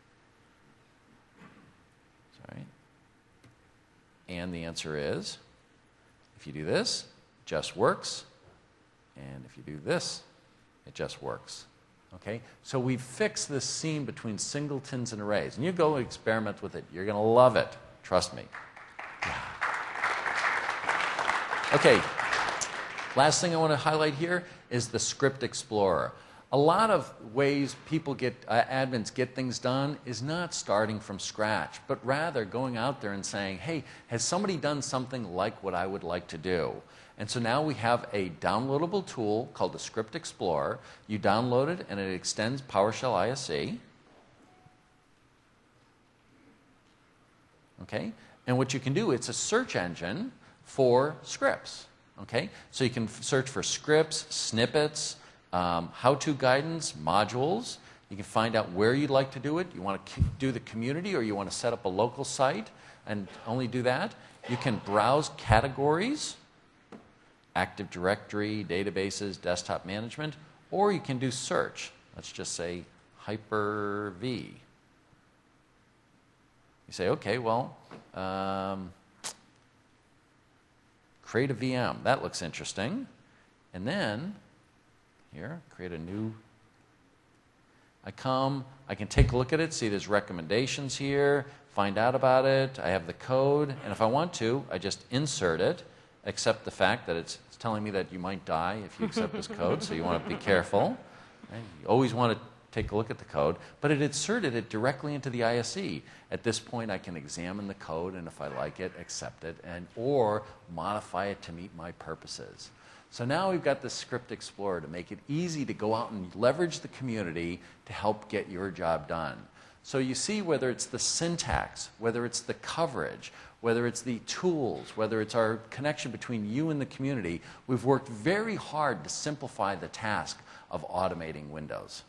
Sorry. And the answer is, if you do this, it just works. And if you do this, it just works. Okay? So we've fixed this seam between singletons and arrays. And you go experiment with it. You're going to love it. Trust me. Okay. Last thing I want to highlight here is the Script Explorer. A lot of ways people get, uh, admins get things done is not starting from scratch, but rather going out there and saying, hey, has somebody done something like what I would like to do? And so now we have a downloadable tool called the Script Explorer. You download it, and it extends PowerShell I S E. Okay? And what you can do, it's a search engine for scripts. Okay? So you can search for scripts, snippets, um, how-to guidance, modules. You can find out where you'd like to do it. You want to do the community, or you want to set up a local site and only do that. You can browse categories, Active Directory, databases, desktop management, or you can do search. Let's just say Hyper-V. You say, okay, well, um, create a V M. That looks interesting. And then, here, create a new. I come, I can take a look at it, see there's recommendations here, find out about it, I have the code, and if I want to, I just insert it, accept the fact that it's telling me that you might die if you accept this code, so you want to be careful. Right? You always want to take a look at the code, but it inserted it directly into the I S E. At this point, I can examine the code, and if I like it, accept it, and or modify it to meet my purposes. So now we've got the Script Explorer to make it easy to go out and leverage the community to help get your job done. So you see, whether it's the syntax, whether it's the coverage, whether it's the tools, whether it's our connection between you and the community, we've worked very hard to simplify the task of automating Windows.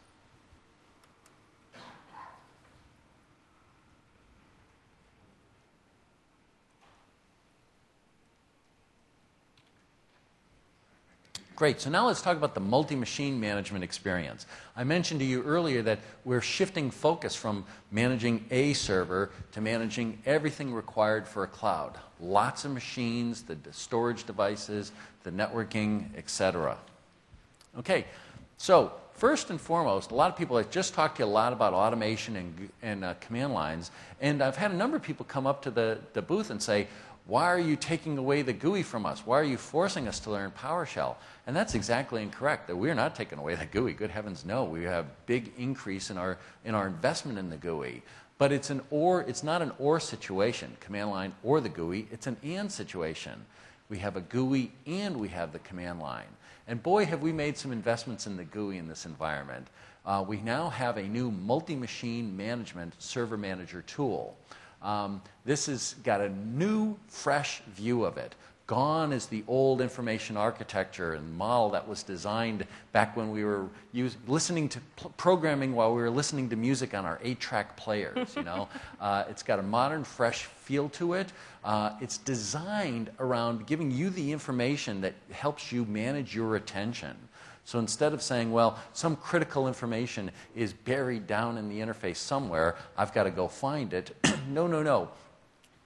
Great, so now let's talk about the multi-machine management experience. I mentioned to you earlier that we're shifting focus from managing a server to managing everything required for a cloud. Lots of machines, the storage devices, the networking, et cetera. Okay, so first and foremost, a lot of people, I just talked to you a lot about automation and, and uh, command lines, and I've had a number of people come up to the, the booth and say, why are you taking away the G U I from us? Why are you forcing us to learn PowerShell? And that's exactly incorrect. That we're not taking away the G U I. Good heavens, no. We have big increase in our in our investment in the G U I. But it's an or. It's not an or situation, command line or the G U I. It's an and situation. We have a G U I and we have the command line. And boy, have we made some investments in the G U I in this environment. Uh, we now have a new multi-machine management server manager tool. Um, this has got a new, fresh view of it. Gone is the old information architecture and model that was designed back when we were use, listening to programming while we were listening to music on our eight track players. You know, uh, it's got a modern, fresh feel to it. Uh, it's designed around giving you the information that helps you manage your attention. So instead of saying, well, some critical information is buried down in the interface somewhere, I've got to go find it. No, no, no.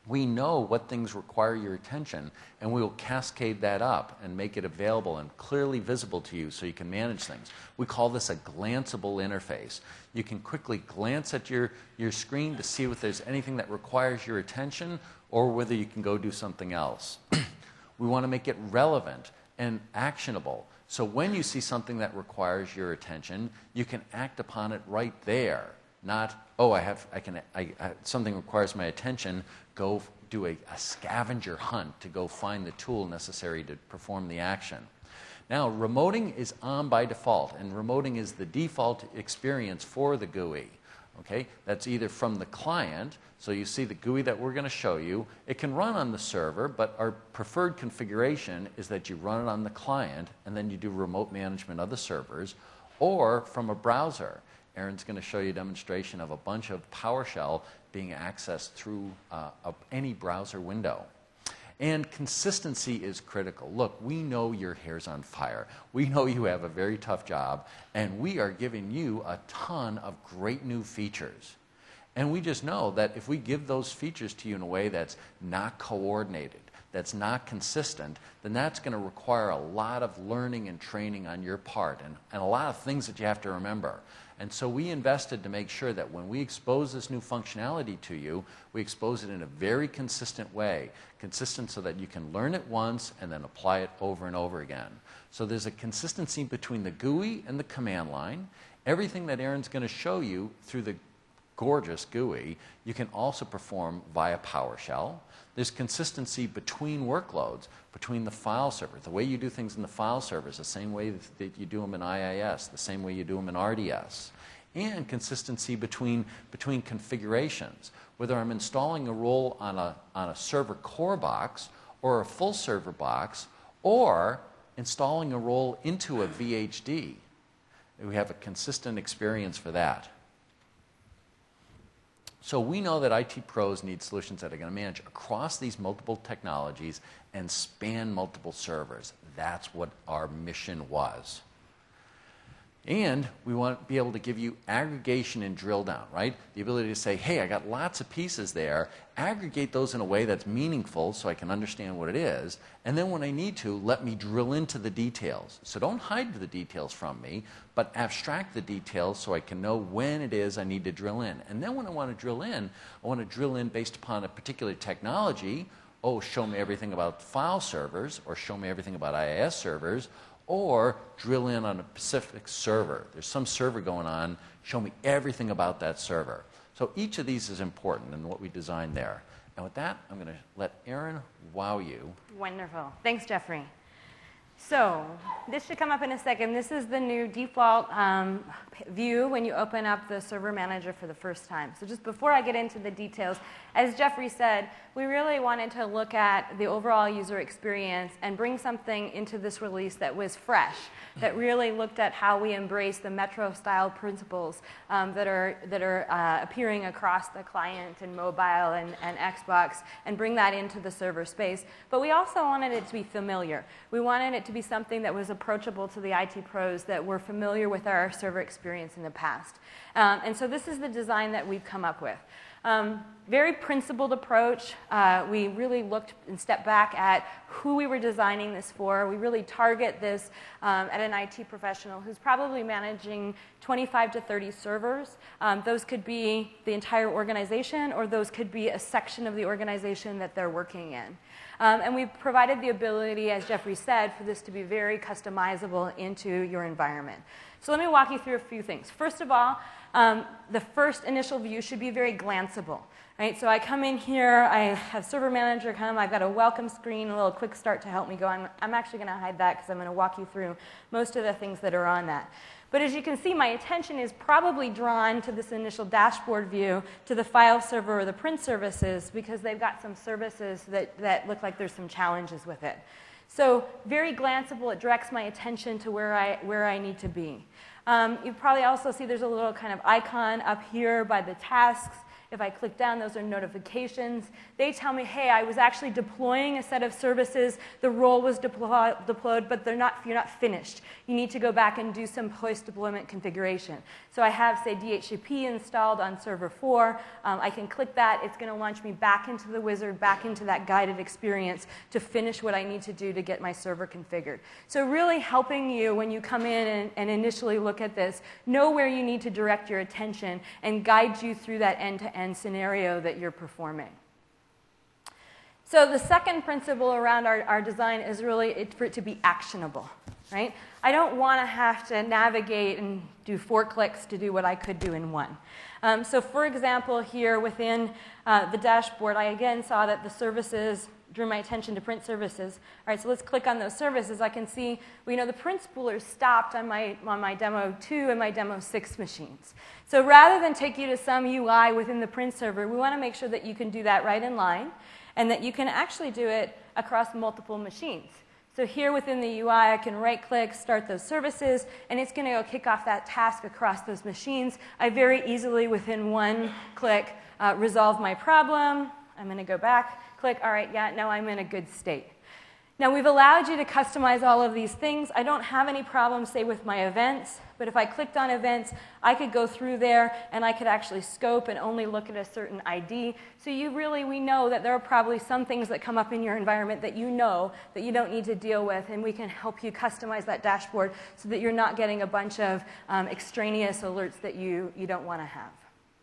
we know what things require your attention, and we will cascade that up and make it available and clearly visible to you so you can manage things. We call this a glanceable interface. You can quickly glance at your, your screen to see if there's anything that requires your attention or whether you can go do something else. We want to make it relevant and actionable. So when you see something that requires your attention, you can act upon it right there. Not, oh, I have, I can, I, I, something requires my attention, go do a, a scavenger hunt to go find the tool necessary to perform the action. Now, remoting is on by default, and remoting is the default experience for the G U I. Okay? That's either from the client, so you see the G U I that we're going to show you. It can run on the server, but our preferred configuration is that you run it on the client, and then you do remote management of the servers, or from a browser. Aaron's going to show you a demonstration of a bunch of PowerShell being accessed through uh, a, any browser window. And consistency is critical. Look, we know your hair's on fire. We know you have a very tough job, and we are giving you a ton of great new features. And we just know that if we give those features to you in a way that's not coordinated, that's not consistent, then that's going to require a lot of learning and training on your part and, and a lot of things that you have to remember. And so we invested to make sure that when we expose this new functionality to you, we expose it in a very consistent way. Consistent so that you can learn it once and then apply it over and over again. So there's a consistency between the G U I and the command line. Everything that Aaron's going to show you through the gorgeous G U I, you can also perform via PowerShell. There's consistency between workloads, between the file server. The way you do things in the file server is the same way that you do them in I I S, the same way you do them in R D S. And consistency between, between configurations. Whether I'm installing a role on a, on a server core box or a full server box, or installing a role into a V H D. We have a consistent experience for that. So we know that I T pros need solutions that are going to manage across these multiple technologies and span multiple servers. That's what our mission was. And we want to be able to give you aggregation and drill down, right? The ability to say, hey, I got lots of pieces there, aggregate those in a way that's meaningful so I can understand what it is, and then when I need to, let me drill into the details. So don't hide the details from me, but abstract the details so I can know when it is I need to drill in. And then when I want to drill in, I want to drill in based upon a particular technology. Oh, show me everything about file servers, or show me everything about I I S servers, or drill in on a specific server. There's some server going on, show me everything about that server. So each of these is important in what we designed there. And with that, I'm going to let Aaron wow you. Wonderful. Thanks, Jeffrey. So this should come up in a second. This is the new default um, view when you open up the Server Manager for the first time. So just before I get into the details, as Jeffrey said, we really wanted to look at the overall user experience and bring something into this release that was fresh, that really looked at how we embrace the Metro-style principles um, that are, that are uh, appearing across the client and mobile and, and Xbox, and bring that into the server space. But we also wanted it to be familiar. We wanted it to be something that was approachable to the I T pros that were familiar with our server experience in the past. Um, and so this is the design that we've come up with. Um, very principled approach. Uh, we really looked and stepped back at who we were designing this for. We really target this um, at an I T professional who's probably managing twenty-five to thirty servers. Um, those could be the entire organization, or those could be a section of the organization that they're working in. Um, and we've provided the ability, as Jeffrey said, for this to be very customizable into your environment. So let me walk you through a few things. First of all, um, the first initial view should be very glanceable. Right? So I come in here, I have Server Manager come, I've got a welcome screen, a little quick start to help me go. I'm, I'm actually going to hide that because I'm going to walk you through most of the things that are on that. But as you can see, my attention is probably drawn to this initial dashboard view, to the file server or the print services, because they've got some services that, that look like there's some challenges with it. So very glanceable, it directs my attention to where I, where I need to be. Um, you probably also see there's a little kind of icon up here by the tasks, If I click down, those are notifications. They tell me, hey, I was actually deploying a set of services. The role was deploy deployed, but they're not, you're not finished. You need to go back and do some post-deployment configuration. So I have, say, D H C P installed on server four. Um, I can click that. It's going to launch me back into the wizard, back into that guided experience to finish what I need to do to get my server configured. So really helping you when you come in and, and initially look at this, know where you need to direct your attention and guide you through that end-to-end scenario that you're performing. So the second principle around our, our design is really it, for it to be actionable, right? I don't want to have to navigate and do four clicks to do what I could do in one. Um, so for example, here within uh, the dashboard, I again saw that the services drew my attention to print services. All right, so let's click on those services. I can see, well, you know, the print spooler stopped on my, on my demo two and my demo six machines. So rather than take you to some U I within the print server, we want to make sure that you can do that right in line and that you can actually do it across multiple machines. So here within the U I, I can right-click, start those services, and it's going to go kick off that task across those machines. I very easily, within one click, uh, resolve my problem. I'm going to go back, click, all right, yeah, now I'm in a good state. Now, we've allowed you to customize all of these things. I don't have any problems, say, with my events, but if I clicked on events, I could go through there and I could actually scope and only look at a certain I D. So you really, we know that there are probably some things that come up in your environment that you know that you don't need to deal with, and we can help you customize that dashboard so that you're not getting a bunch of um, extraneous alerts that you, you don't want to have.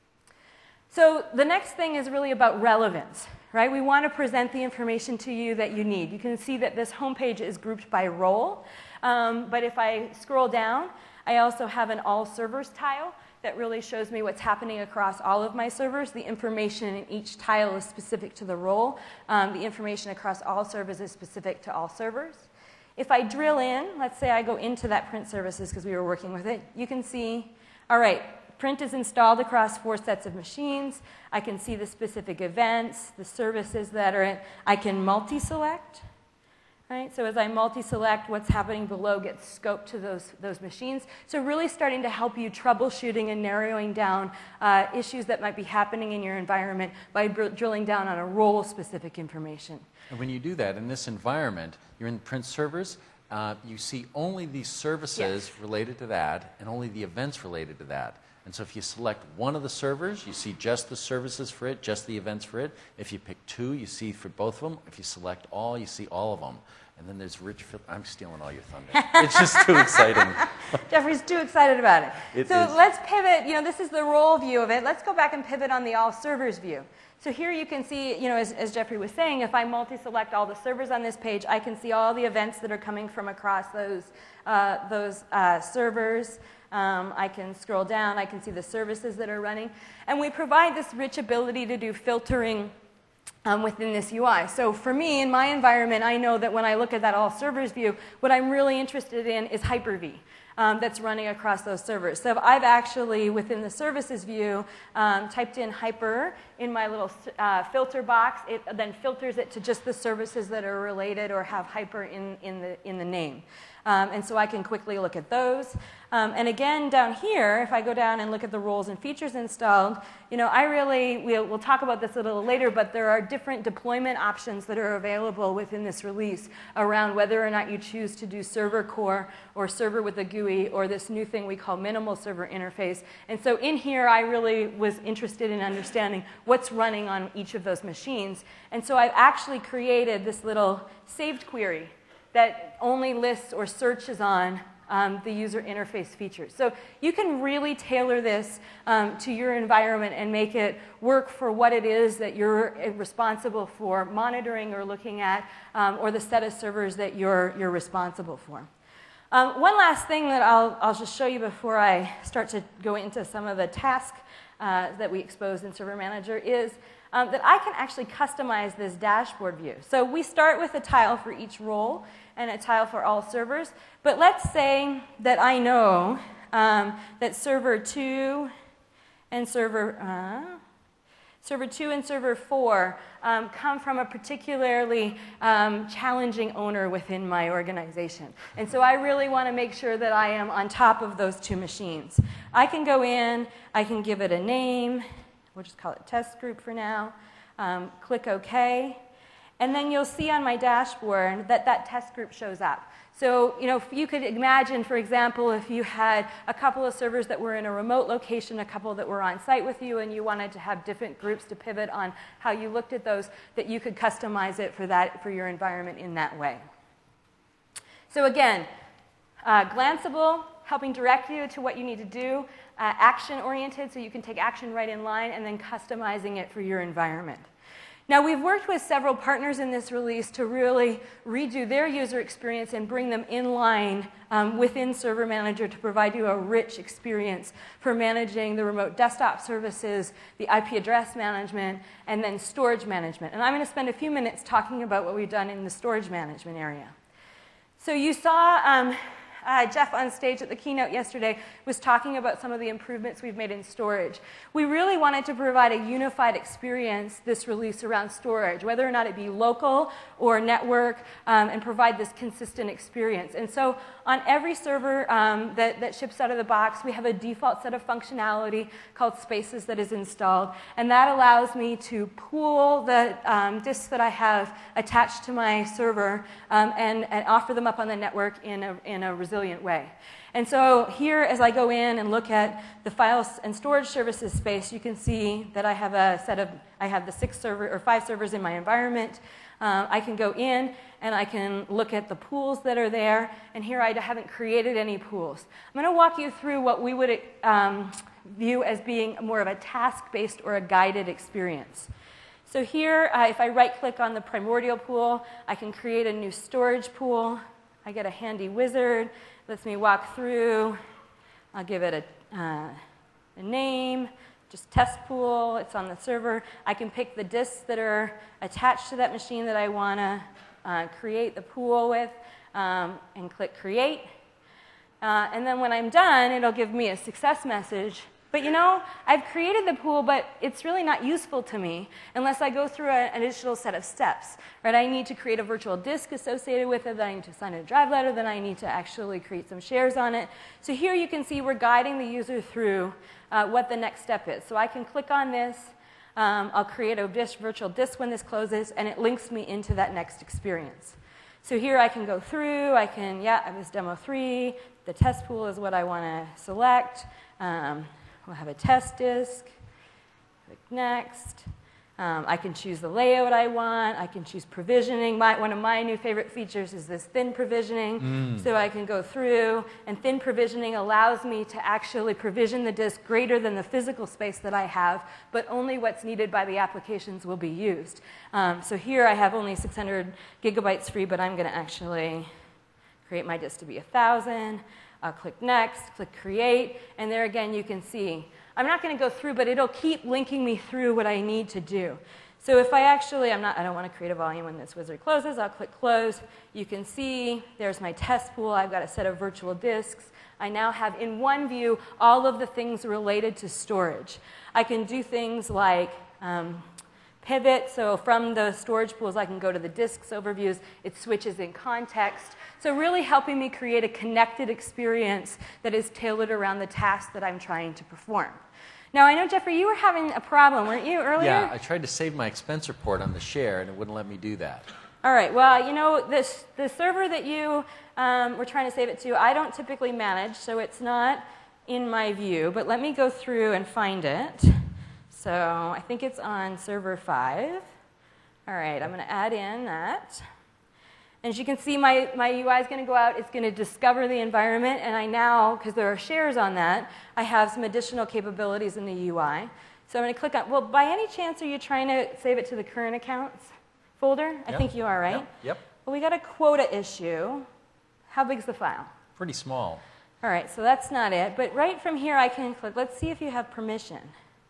So the next thing is really about relevance, right? We want to present the information to you that you need. You can see that this homepage is grouped by role, um, but if I scroll down, I also have an all servers tile that really shows me what's happening across all of my servers. The information in each tile is specific to the role. Um, the information across all servers is specific to all servers. If I drill in, let's say I go into that print services because we were working with it, you can see, all right, print is installed across four sets of machines. I can see the specific events, the services that are in. I can multi-select. Right? So as I multi-select, what's happening below gets scoped to those, those machines. So really starting to help you troubleshooting and narrowing down uh, issues that might be happening in your environment by drilling down on a role-specific information. And when you do that in this environment, you're in print servers, uh, you see only the services Yes. related to that and only the events related to that. And so if you select one of the servers, you see just the services for it, just the events for it. If you pick two, you see for both of them. If you select all, you see all of them. And then there's rich, I'm stealing all your thunder. It's just too exciting. Jeffrey's too excited about it. It so is. let's pivot. You know, this is the role view of it. Let's go back and pivot on the all servers view. So here you can see, you know, as, as Jeffrey was saying, if I multi-select all the servers on this page, I can see all the events that are coming from across those, uh, those uh, servers. Um, I can scroll down. I can see the services that are running. And we provide this rich ability to do filtering Um, within this U I. So for me, in my environment, I know that when I look at that all servers view, what I'm really interested in is Hyper-V um, that's running across those servers. So if I've actually, within the services view, um, typed in Hyper in my little uh, filter box, it then filters it to just the services that are related or have Hyper in, in, the, in the name. Um, and so I can quickly look at those. Um, and again, down here, if I go down and look at the roles and features installed, you know, I really, we'll, we'll talk about this a little later, but there are different deployment options that are available within this release around whether or not you choose to do server core or server with a G U I or this new thing we call minimal server interface. And so in here, I really was interested in understanding what's running on each of those machines. And so I've actually created this little saved query that only lists or searches on um, the user interface features. So you can really tailor this um, to your environment and make it work for what it is that you're responsible for monitoring or looking at, um, or the set of servers that you're, you're responsible for. Um, one last thing that I'll, I'll just show you before I start to go into some of the tasks uh, that we expose in Server Manager is Um, that I can actually customize this dashboard view. So we start with a tile for each role and a tile for all servers. But let's say that I know um, that server two and server uh, server two and server four um, come from a particularly um, challenging owner within my organization. And so I really want to make sure that I am on top of those two machines. I can go in, I can give it a name. we'll just call it test group for now. Um, click OK. And then you'll see on my dashboard that that test group shows up. So, you know, if you could imagine, for example, if you had a couple of servers that were in a remote location, a couple that were on site with you, and you wanted to have different groups to pivot on how you looked at those, that you could customize it for that, for your environment in that way. So again, uh, glanceable, helping direct you to what you need to do, uh, action-oriented, so you can take action right in line, and then customizing it for your environment. Now, we've worked with several partners in this release to really redo their user experience and bring them in line um, within Server Manager to provide you a rich experience for managing the remote desktop services, the I P address management, and then storage management. And I'm going to spend a few minutes talking about what we've done in the storage management area. So you saw um, Uh, Jeff on stage at the keynote yesterday was talking about some of the improvements we've made in storage. We really wanted to provide a unified experience this release around storage, whether or not it be local or network, um, and provide this consistent experience. And so on every server um, that, that ships out of the box, we have a default set of functionality called Spaces that is installed, and that allows me to pool the um, disks that I have attached to my server um, and, and offer them up on the network in a, in a resilient way. And so here, as I go in and look at the files and storage services space, you can see that I have a set of, I have the six server or five servers in my environment. Uh, I can go in and I can look at the pools that are there, and here I haven't created any pools. I'm going to walk you through what we would um, view as being more of a task-based or a guided experience. So here, uh, if I right-click on the primordial pool, I can create a new storage pool. I get a handy wizard, lets me walk through. I'll give it a, uh, a name, just test pool. It's on the server. I can pick the disks that are attached to that machine that I want to uh, create the pool with, um, and click Create. Uh, and then when I'm done, it'll give me a success message. But you know, I've created the pool, but it's really not useful to me unless I go through a, an additional set of steps. Right? I need to create a virtual disk associated with it, then I need to sign a drive letter, then I need to actually create some shares on it. So here you can see we're guiding the user through uh, what the next step is. So I can click on this, um, I'll create a disk, virtual disk when this closes, and it links me into that next experience. So here I can go through, I can, yeah, I was demo three, the test pool is what I want to select. Um, We'll have a test disk, click next. Um, I can choose the layout I want. I can choose provisioning. My, one of my new favorite features is this thin provisioning. Mm. So I can go through, and thin provisioning allows me to actually provision the disk greater than the physical space that I have, but only what's needed by the applications will be used. Um, so here I have only six hundred gigabytes free, but I'm going to actually create my disk to be one thousand. I'll click Next, click Create, and there again you can see. I'm not going to go through, but it'll keep linking me through what I need to do. So if I actually, I'm not, I don't want to create a volume when this wizard closes, I'll click Close. You can see there's my test pool. I've got a set of virtual disks. I now have in one view all of the things related to storage. I can do things like um, pivot, so from the storage pools I can go to the disks overviews. It switches in context. So really helping me create a connected experience that is tailored around the task that I'm trying to perform. Now, I know, Jeffrey, you were having a problem, weren't you, earlier? Yeah, I tried to save my expense report on the share, and it wouldn't let me do that. All right. Well, you know, this, the server that you um, were trying to save it to, I don't typically manage, so it's not in my view. But let me go through and find it. So I think it's on server five. All right. I'm going to add in that. And as you can see, my, my U I is going to go out. It's going to discover the environment. And I now, because there are shares on that, I have some additional capabilities in the U I. So I'm going to click on, well, by any chance, are you trying to save it to the current accounts folder? I yep. think you are, right? Yep. yep. Well, we got a quota issue. How big's the file? Pretty small. All right, so that's not it. But right from here, I can click. Let's see if you have permission.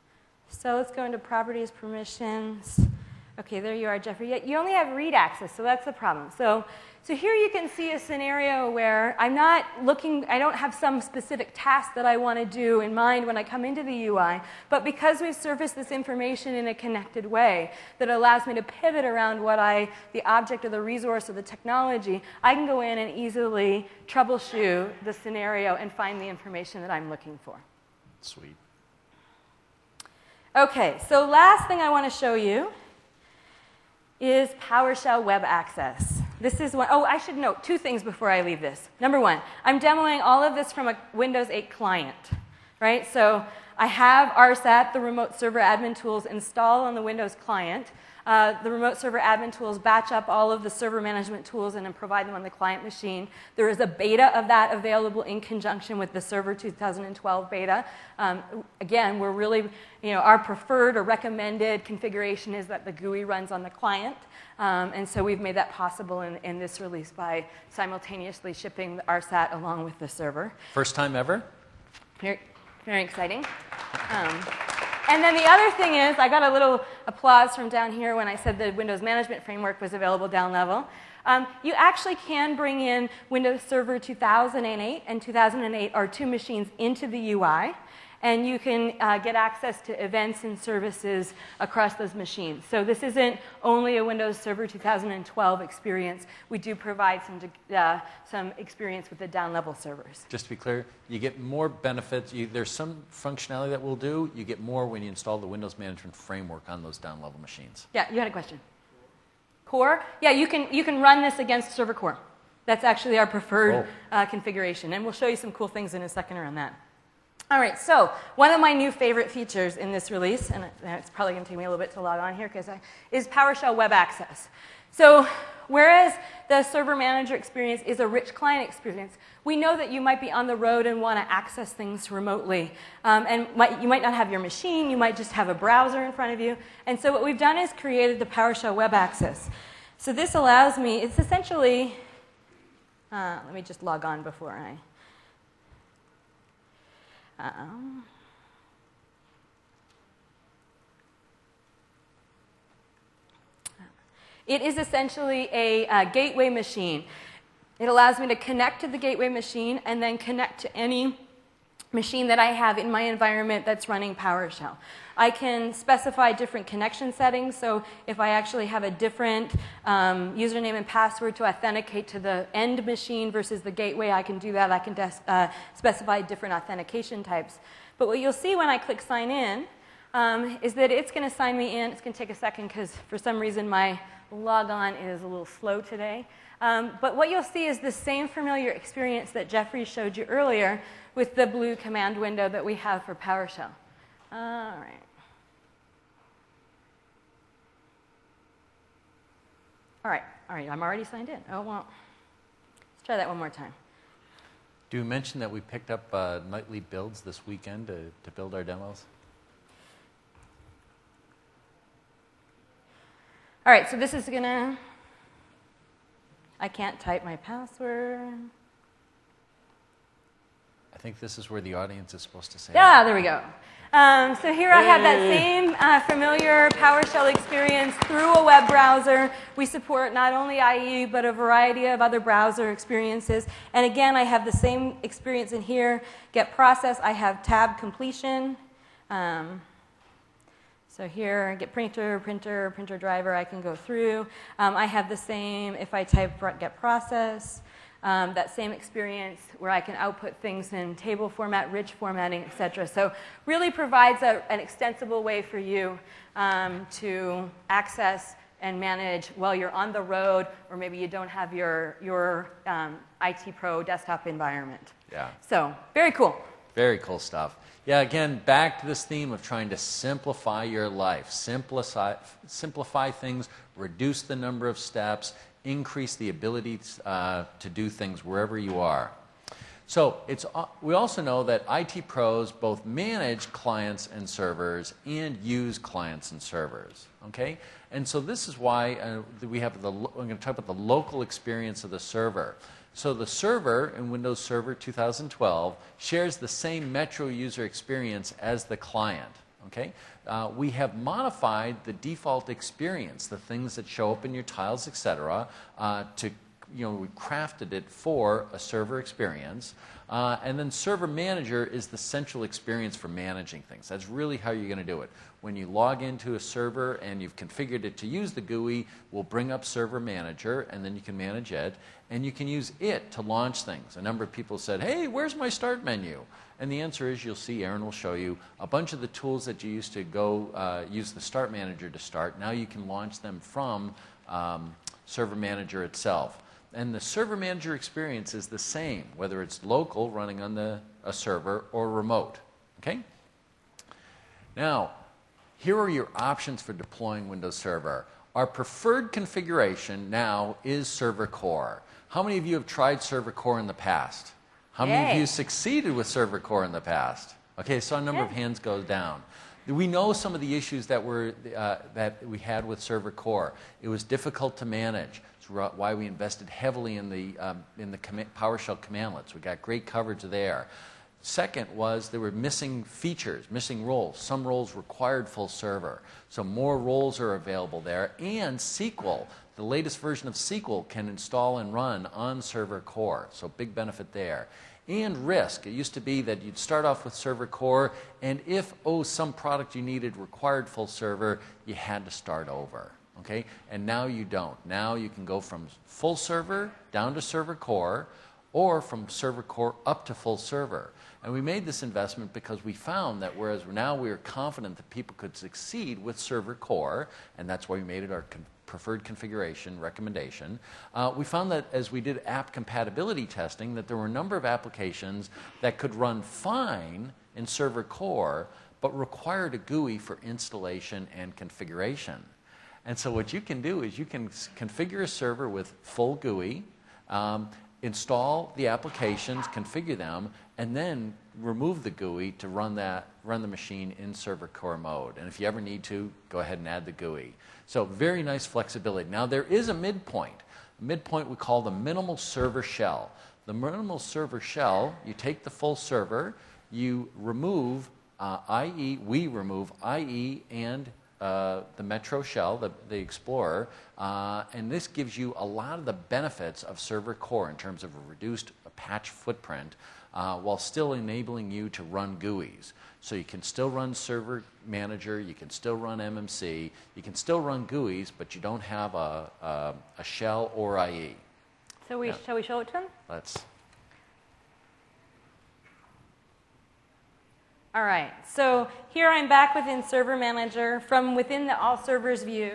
So let's go into Properties, Permissions. Okay, there you are, Jeffrey. You only have read access, so that's the problem. So, so here you can see a scenario where I'm not looking, I don't have some specific task that I want to do in mind when I come into the U I, but because we've surfaced this information in a connected way that allows me to pivot around what I, the object or the resource or the technology, I can go in and easily troubleshoot the scenario and find the information that I'm looking for. Sweet. Okay, so last thing I want to show you is PowerShell Web Access. This is one, oh, I should note two things before I leave this. Number one, I'm demoing all of this from a Windows eight client, right? So I have R S A T, the remote server admin tools, installed on the Windows client. Uh, the remote server admin tools batch up all of the server management tools and then provide them on the client machine. There is a beta of that available in conjunction with the Server two thousand twelve beta. Um, again, we're really, you know, our preferred or recommended configuration is that the G U I runs on the client. Um, and so we've made that possible in, in this release by simultaneously shipping the R S A T along with the server. First time ever? Very, very exciting. Um, And then the other thing is, I got a little applause from down here when I said the Windows Management Framework was available down level. Um, you actually can bring in Windows Server two thousand eight and two thousand eight R two machines into the U I, and you can uh, get access to events and services across those machines. So this isn't only a Windows Server two thousand twelve experience. We do provide some, uh, some experience with the down-level servers. Just to be clear, you get more benefits. You, there's some functionality that we'll do. You get more when you install the Windows Management Framework on those down-level machines. Yeah, you had a question. Core? Yeah, you can, you can run this against Server Core. That's actually our preferred oh. uh, configuration. And we'll show you some cool things in a second around that. All right, so one of my new favorite features in this release, and it's probably going to take me a little bit to log on here, because I, is PowerShell Web Access. So whereas the server manager experience is a rich client experience, we know that you might be on the road and want to access things remotely. Um, and might, you might not have your machine, you might just have a browser in front of you. And so what we've done is created the PowerShell Web Access. So this allows me, it's essentially, uh, let me just log on before I... Uh-oh. It is essentially a uh, gateway machine. It allows me to connect to the gateway machine and then connect to any machine that I have in my environment that's running PowerShell. I can specify different connection settings, so if I actually have a different um, username and password to authenticate to the end machine versus the gateway, I can do that. I can uh, specify different authentication types. But what you'll see when I click sign in um, is that it's going to sign me in. It's going to take a second because for some reason my log on is a little slow today. Um, but what you'll see is the same familiar experience that Jeffrey showed you earlier with the blue command window that we have for PowerShell. All right. All right, all right, I'm already signed in. Oh, well, let's try that one more time. Do you mention that we picked up uh, nightly builds this weekend to, to build our demos? All right, so this is going to, I can't type my password. I think this is where the audience is supposed to say Yeah, it. there we go. Um, so here I have that same uh, familiar PowerShell experience through a web browser. We support not only I E, but a variety of other browser experiences. And again, I have the same experience in here. Get process, I have tab completion. Um, so here, get printer, printer, printer driver, I can go through. Um, I have the same, if I type get process, Um, that same experience where I can output things in table format, rich formatting, et cetera. So really provides a, an extensible way for you um, to access and manage while you're on the road, or maybe you don't have your, your um, I T Pro desktop environment. Yeah. So very cool. Very cool stuff. Yeah, again, back to this theme of trying to simplify your life. Simplify, simplify things, reduce the number of steps, increase the ability uh, to do things wherever you are. So it's, uh, we also know that I T pros both manage clients and servers and use clients and servers. Okay, and so this is why uh, we have the. We're going to talk about the local experience of the server. So the server in Windows Server two thousand twelve shares the same Metro user experience as the client. Okay, uh, we have modified the default experience, the things that show up in your tiles, et cetera, uh, to, you know, we crafted it for a server experience. Uh, and then Server Manager is the central experience for managing things. That's really how you're going to do it. When you log into a server and you've configured it to use the G U I, we'll bring up Server Manager, and then you can manage it. And you can use it to launch things. A number of people said, hey, where's my start menu? And the answer is, you'll see, Aaron will show you, a bunch of the tools that you used to go uh, use the Start Manager to start. Now you can launch them from um, Server Manager itself. And the Server Manager experience is the same, whether it's local, running on the, a server, or remote. Okay? Now, here are your options for deploying Windows Server. Our preferred configuration now is Server Core. How many of you have tried Server Core in the past? How many Yay. of you succeeded with Server Core in the past? Okay, so a number Yeah. of hands goes down. We know some of the issues that were uh, that we had with Server Core. It was difficult to manage. It's why we invested heavily in the um, in the com PowerShell commandlets. We got great coverage there. Second was there were missing features, missing roles. Some roles required full server. So more roles are available there. And S Q L, the latest version of S Q L, can install and run on Server Core. So big benefit there. And risk. It used to be that you'd start off with Server Core, and if, oh, some product you needed required full server, you had to start over. Okay? And now you don't. Now you can go from full server down to Server Core, or from Server Core up to full server. And we made this investment because we found that whereas now we are confident that people could succeed with Server Core, and that's why we made it our con preferred configuration recommendation, uh, we found that as we did app compatibility testing that there were a number of applications that could run fine in Server Core but required a G U I for installation and configuration. And so what you can do is you can configure a server with full G U I, um, install the applications, configure them, and then remove the G U I to run that run the machine in Server Core mode. And if you ever need to, go ahead and add the G U I. So very nice flexibility. Now there is a midpoint. A midpoint we call the minimal server shell. The minimal server shell, you take the full server, you remove uh, I E, we remove I E and Uh, the Metro shell, the, the Explorer, uh, and this gives you a lot of the benefits of Server Core in terms of a reduced patch footprint uh, while still enabling you to run G U Is. So you can still run Server Manager, you can still run M M C, you can still run G U Is, but you don't have a, a, a shell or I E. So we, Yeah. shall we show it to them? Let's. All right, so here I'm back within Server Manager. From within the All Servers view,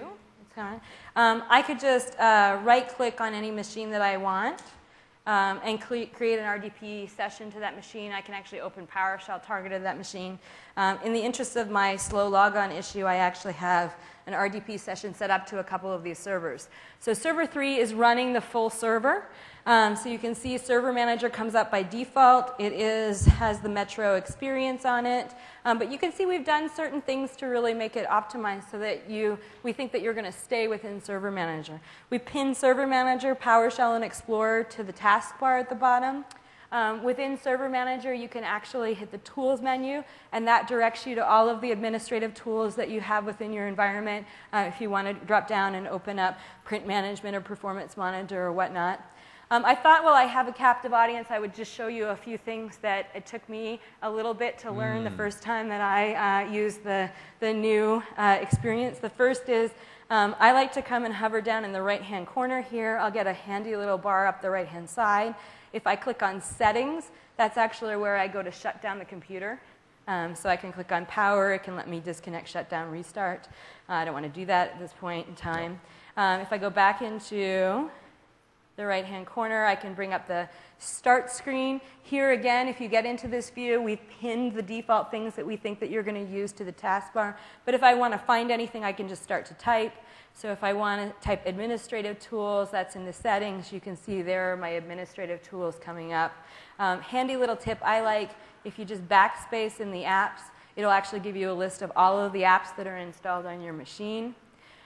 um, I could just uh, right-click on any machine that I want um, and create an R D P session to that machine. I can actually open PowerShell targeted to that machine. Um, in the interest of my slow logon issue, I actually have an R D P session set up to a couple of these servers. So Server three is running the full server. Um, so you can see Server Manager comes up by default. It is has the Metro experience on it. Um, but you can see we've done certain things to really make it optimized so that you, we think that you're going to stay within Server Manager. We pin Server Manager, PowerShell, and Explorer to the taskbar at the bottom. Um, within Server Manager, you can actually hit the Tools menu, and that directs you to all of the administrative tools that you have within your environment uh, if you want to drop down and open up Print Management or Performance Monitor or whatnot. Um, I thought while I have a captive audience, I would just show you a few things that it took me a little bit to learn mm. the first time that I uh, used the, the new uh, experience. The first is um, I like to come and hover down in the right-hand corner here. I'll get a handy little bar up the right-hand side. If I click on Settings, that's actually where I go to shut down the computer. Um, so I can click on Power. It can let me disconnect, shut down, restart. Uh, I don't want to do that at this point in time. Um, if I go back into the right-hand corner, I can bring up the Start screen. Here again, if you get into this view, we've pinned the default things that we think that you're going to use to the taskbar. But if I want to find anything, I can just start to type. So if I want to type administrative tools, that's in the settings. You can see there are my administrative tools coming up. Um, handy little tip I like, if you just backspace in the apps, it'll actually give you a list of all of the apps that are installed on your machine.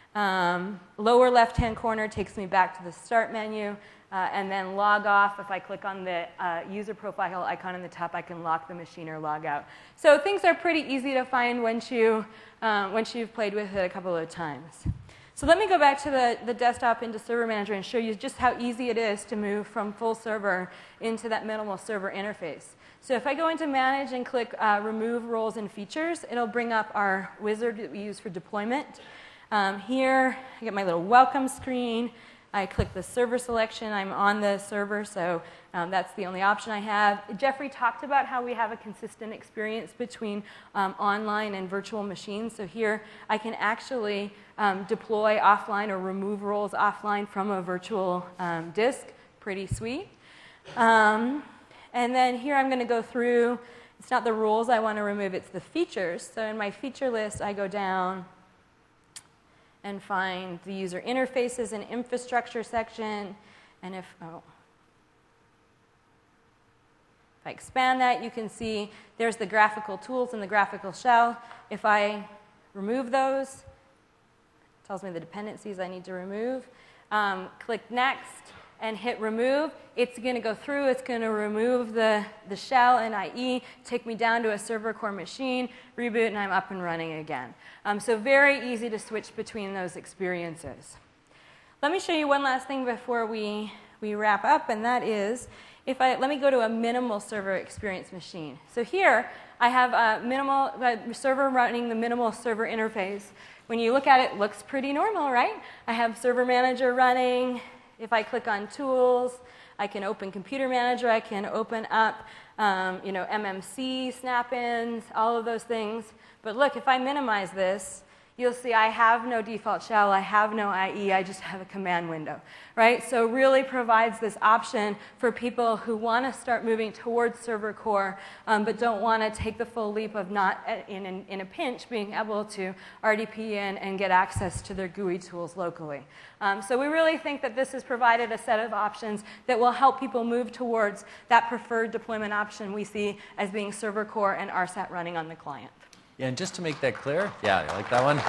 Um, lower left-hand corner takes me back to the Start menu, uh, and then log off. If I click on the uh, user profile icon in the top, I can lock the machine or log out. So things are pretty easy to find once, you, uh, once you've played with it a couple of times. So let me go back to the, the desktop into Server Manager and show you just how easy it is to move from full server into that minimal server interface. So if I go into Manage and click uh, Remove Roles and Features, it'll bring up our wizard that we use for deployment. Um, here, I get my little welcome screen. I click the server selection. I'm on the server, so um, that's the only option I have. Jeffrey talked about how we have a consistent experience between um, online and virtual machines. So here, I can actually um, deploy offline or remove roles offline from a virtual um, disk. Pretty sweet. Um, and then here, I'm going to go through. It's not the roles I want to remove, it's the features. So in my feature list, I go down and find the user interfaces and infrastructure section. And if, oh, if I expand that, you can see there's the graphical tools and the graphical shell. If I remove those, it tells me the dependencies I need to remove. Um, click Next and hit Remove. It's going to go through. It's going to remove the, the shell and I E, take me down to a server core machine, reboot, and I'm up and running again. Um, so very easy to switch between those experiences. Let me show you one last thing before we, we wrap up, and that is, if I, let me go to a minimal server experience machine. So here, I have a minimal a server running the minimal server interface. When you look at it, it looks pretty normal, right? I have Server Manager running. If I click on Tools, I can open Computer Manager. I can open up um, you know, M M C, snap-ins, all of those things. But look, if I minimize this, you'll see I have no default shell. I have no I E. I just have a command window, right? So it really provides this option for people who want to start moving towards server core, um, but don't want to take the full leap of not, in, in, in a pinch, being able to R D P in and get access to their G U I tools locally. Um, so we really think that this has provided a set of options that will help people move towards that preferred deployment option we see as being server core and R SAT running on the client. Yeah, and just to make that clear, yeah, you like that one?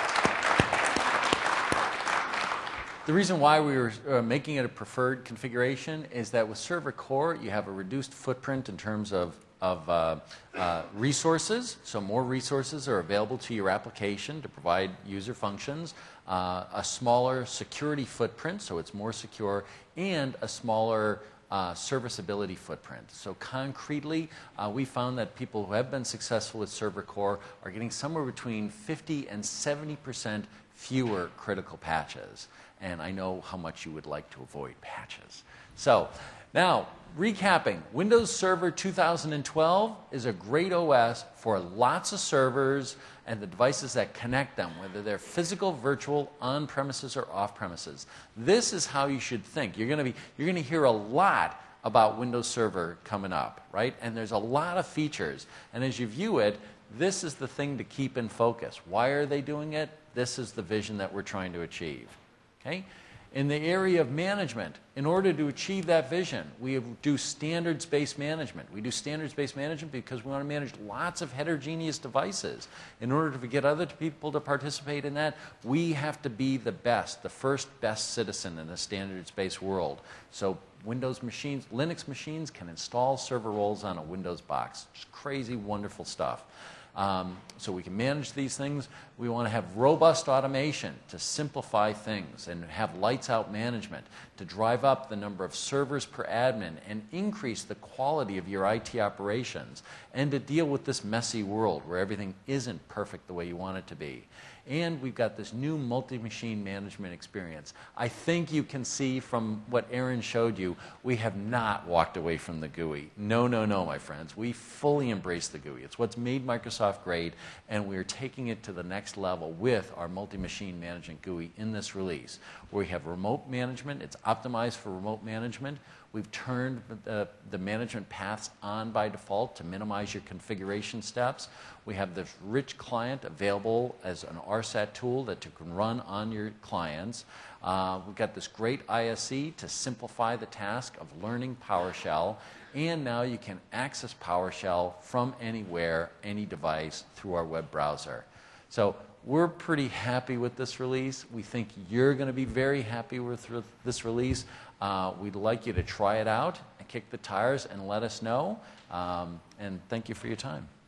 The reason why we were uh, making it a preferred configuration is that with Server Core, you have a reduced footprint in terms of, of uh, uh, resources. So more resources are available to your application to provide user functions. Uh, a smaller security footprint, so it's more secure, and a smaller Uh, serviceability footprint. So concretely, uh, we found that people who have been successful with Server Core are getting somewhere between fifty and seventy percent fewer critical patches. And I know how much you would like to avoid patches. So now, recapping, Windows Server two thousand twelve is a great O S for lots of servers and the devices that connect them, whether they're physical, virtual, on-premises, or off-premises. This is how you should think. You're going to be, you're going to hear a lot about Windows Server coming up, right? And there's a lot of features. And as you view it, this is the thing to keep in focus. Why are they doing it? This is the vision that we're trying to achieve. Okay? In the area of management, in order to achieve that vision, we do standards-based management. We do standards-based management because we want to manage lots of heterogeneous devices. In order to get other people to participate in that, we have to be the best, the first best citizen in a standards-based world. So Windows machines, Linux machines can install server roles on a Windows box. Just crazy, wonderful stuff. Um, so we can manage these things. We want to have robust automation to simplify things and have lights out management to drive up the number of servers per admin and increase the quality of your I T operations and to deal with this messy world where everything isn't perfect the way you want it to be. And we've got this new multi-machine management experience. I think you can see from what Aaron showed you, we have not walked away from the G U I. No, no, no, my friends. We fully embrace the G U I. It's what's made Microsoft great, and we're taking it to the next level with our multi-machine management G U I in this release, where we have remote management. It's optimized for remote management. We've turned the, the management paths on by default to minimize your configuration steps. We have this rich client available as an R SAT tool that you can run on your clients. Uh, we've got this great I S E to simplify the task of learning PowerShell. And now you can access PowerShell from anywhere, any device, through our web browser. So we're pretty happy with this release. We think you're going to be very happy with this release. Uh, we'd like you to try it out and kick the tires and let us know. Um, and thank you for your time.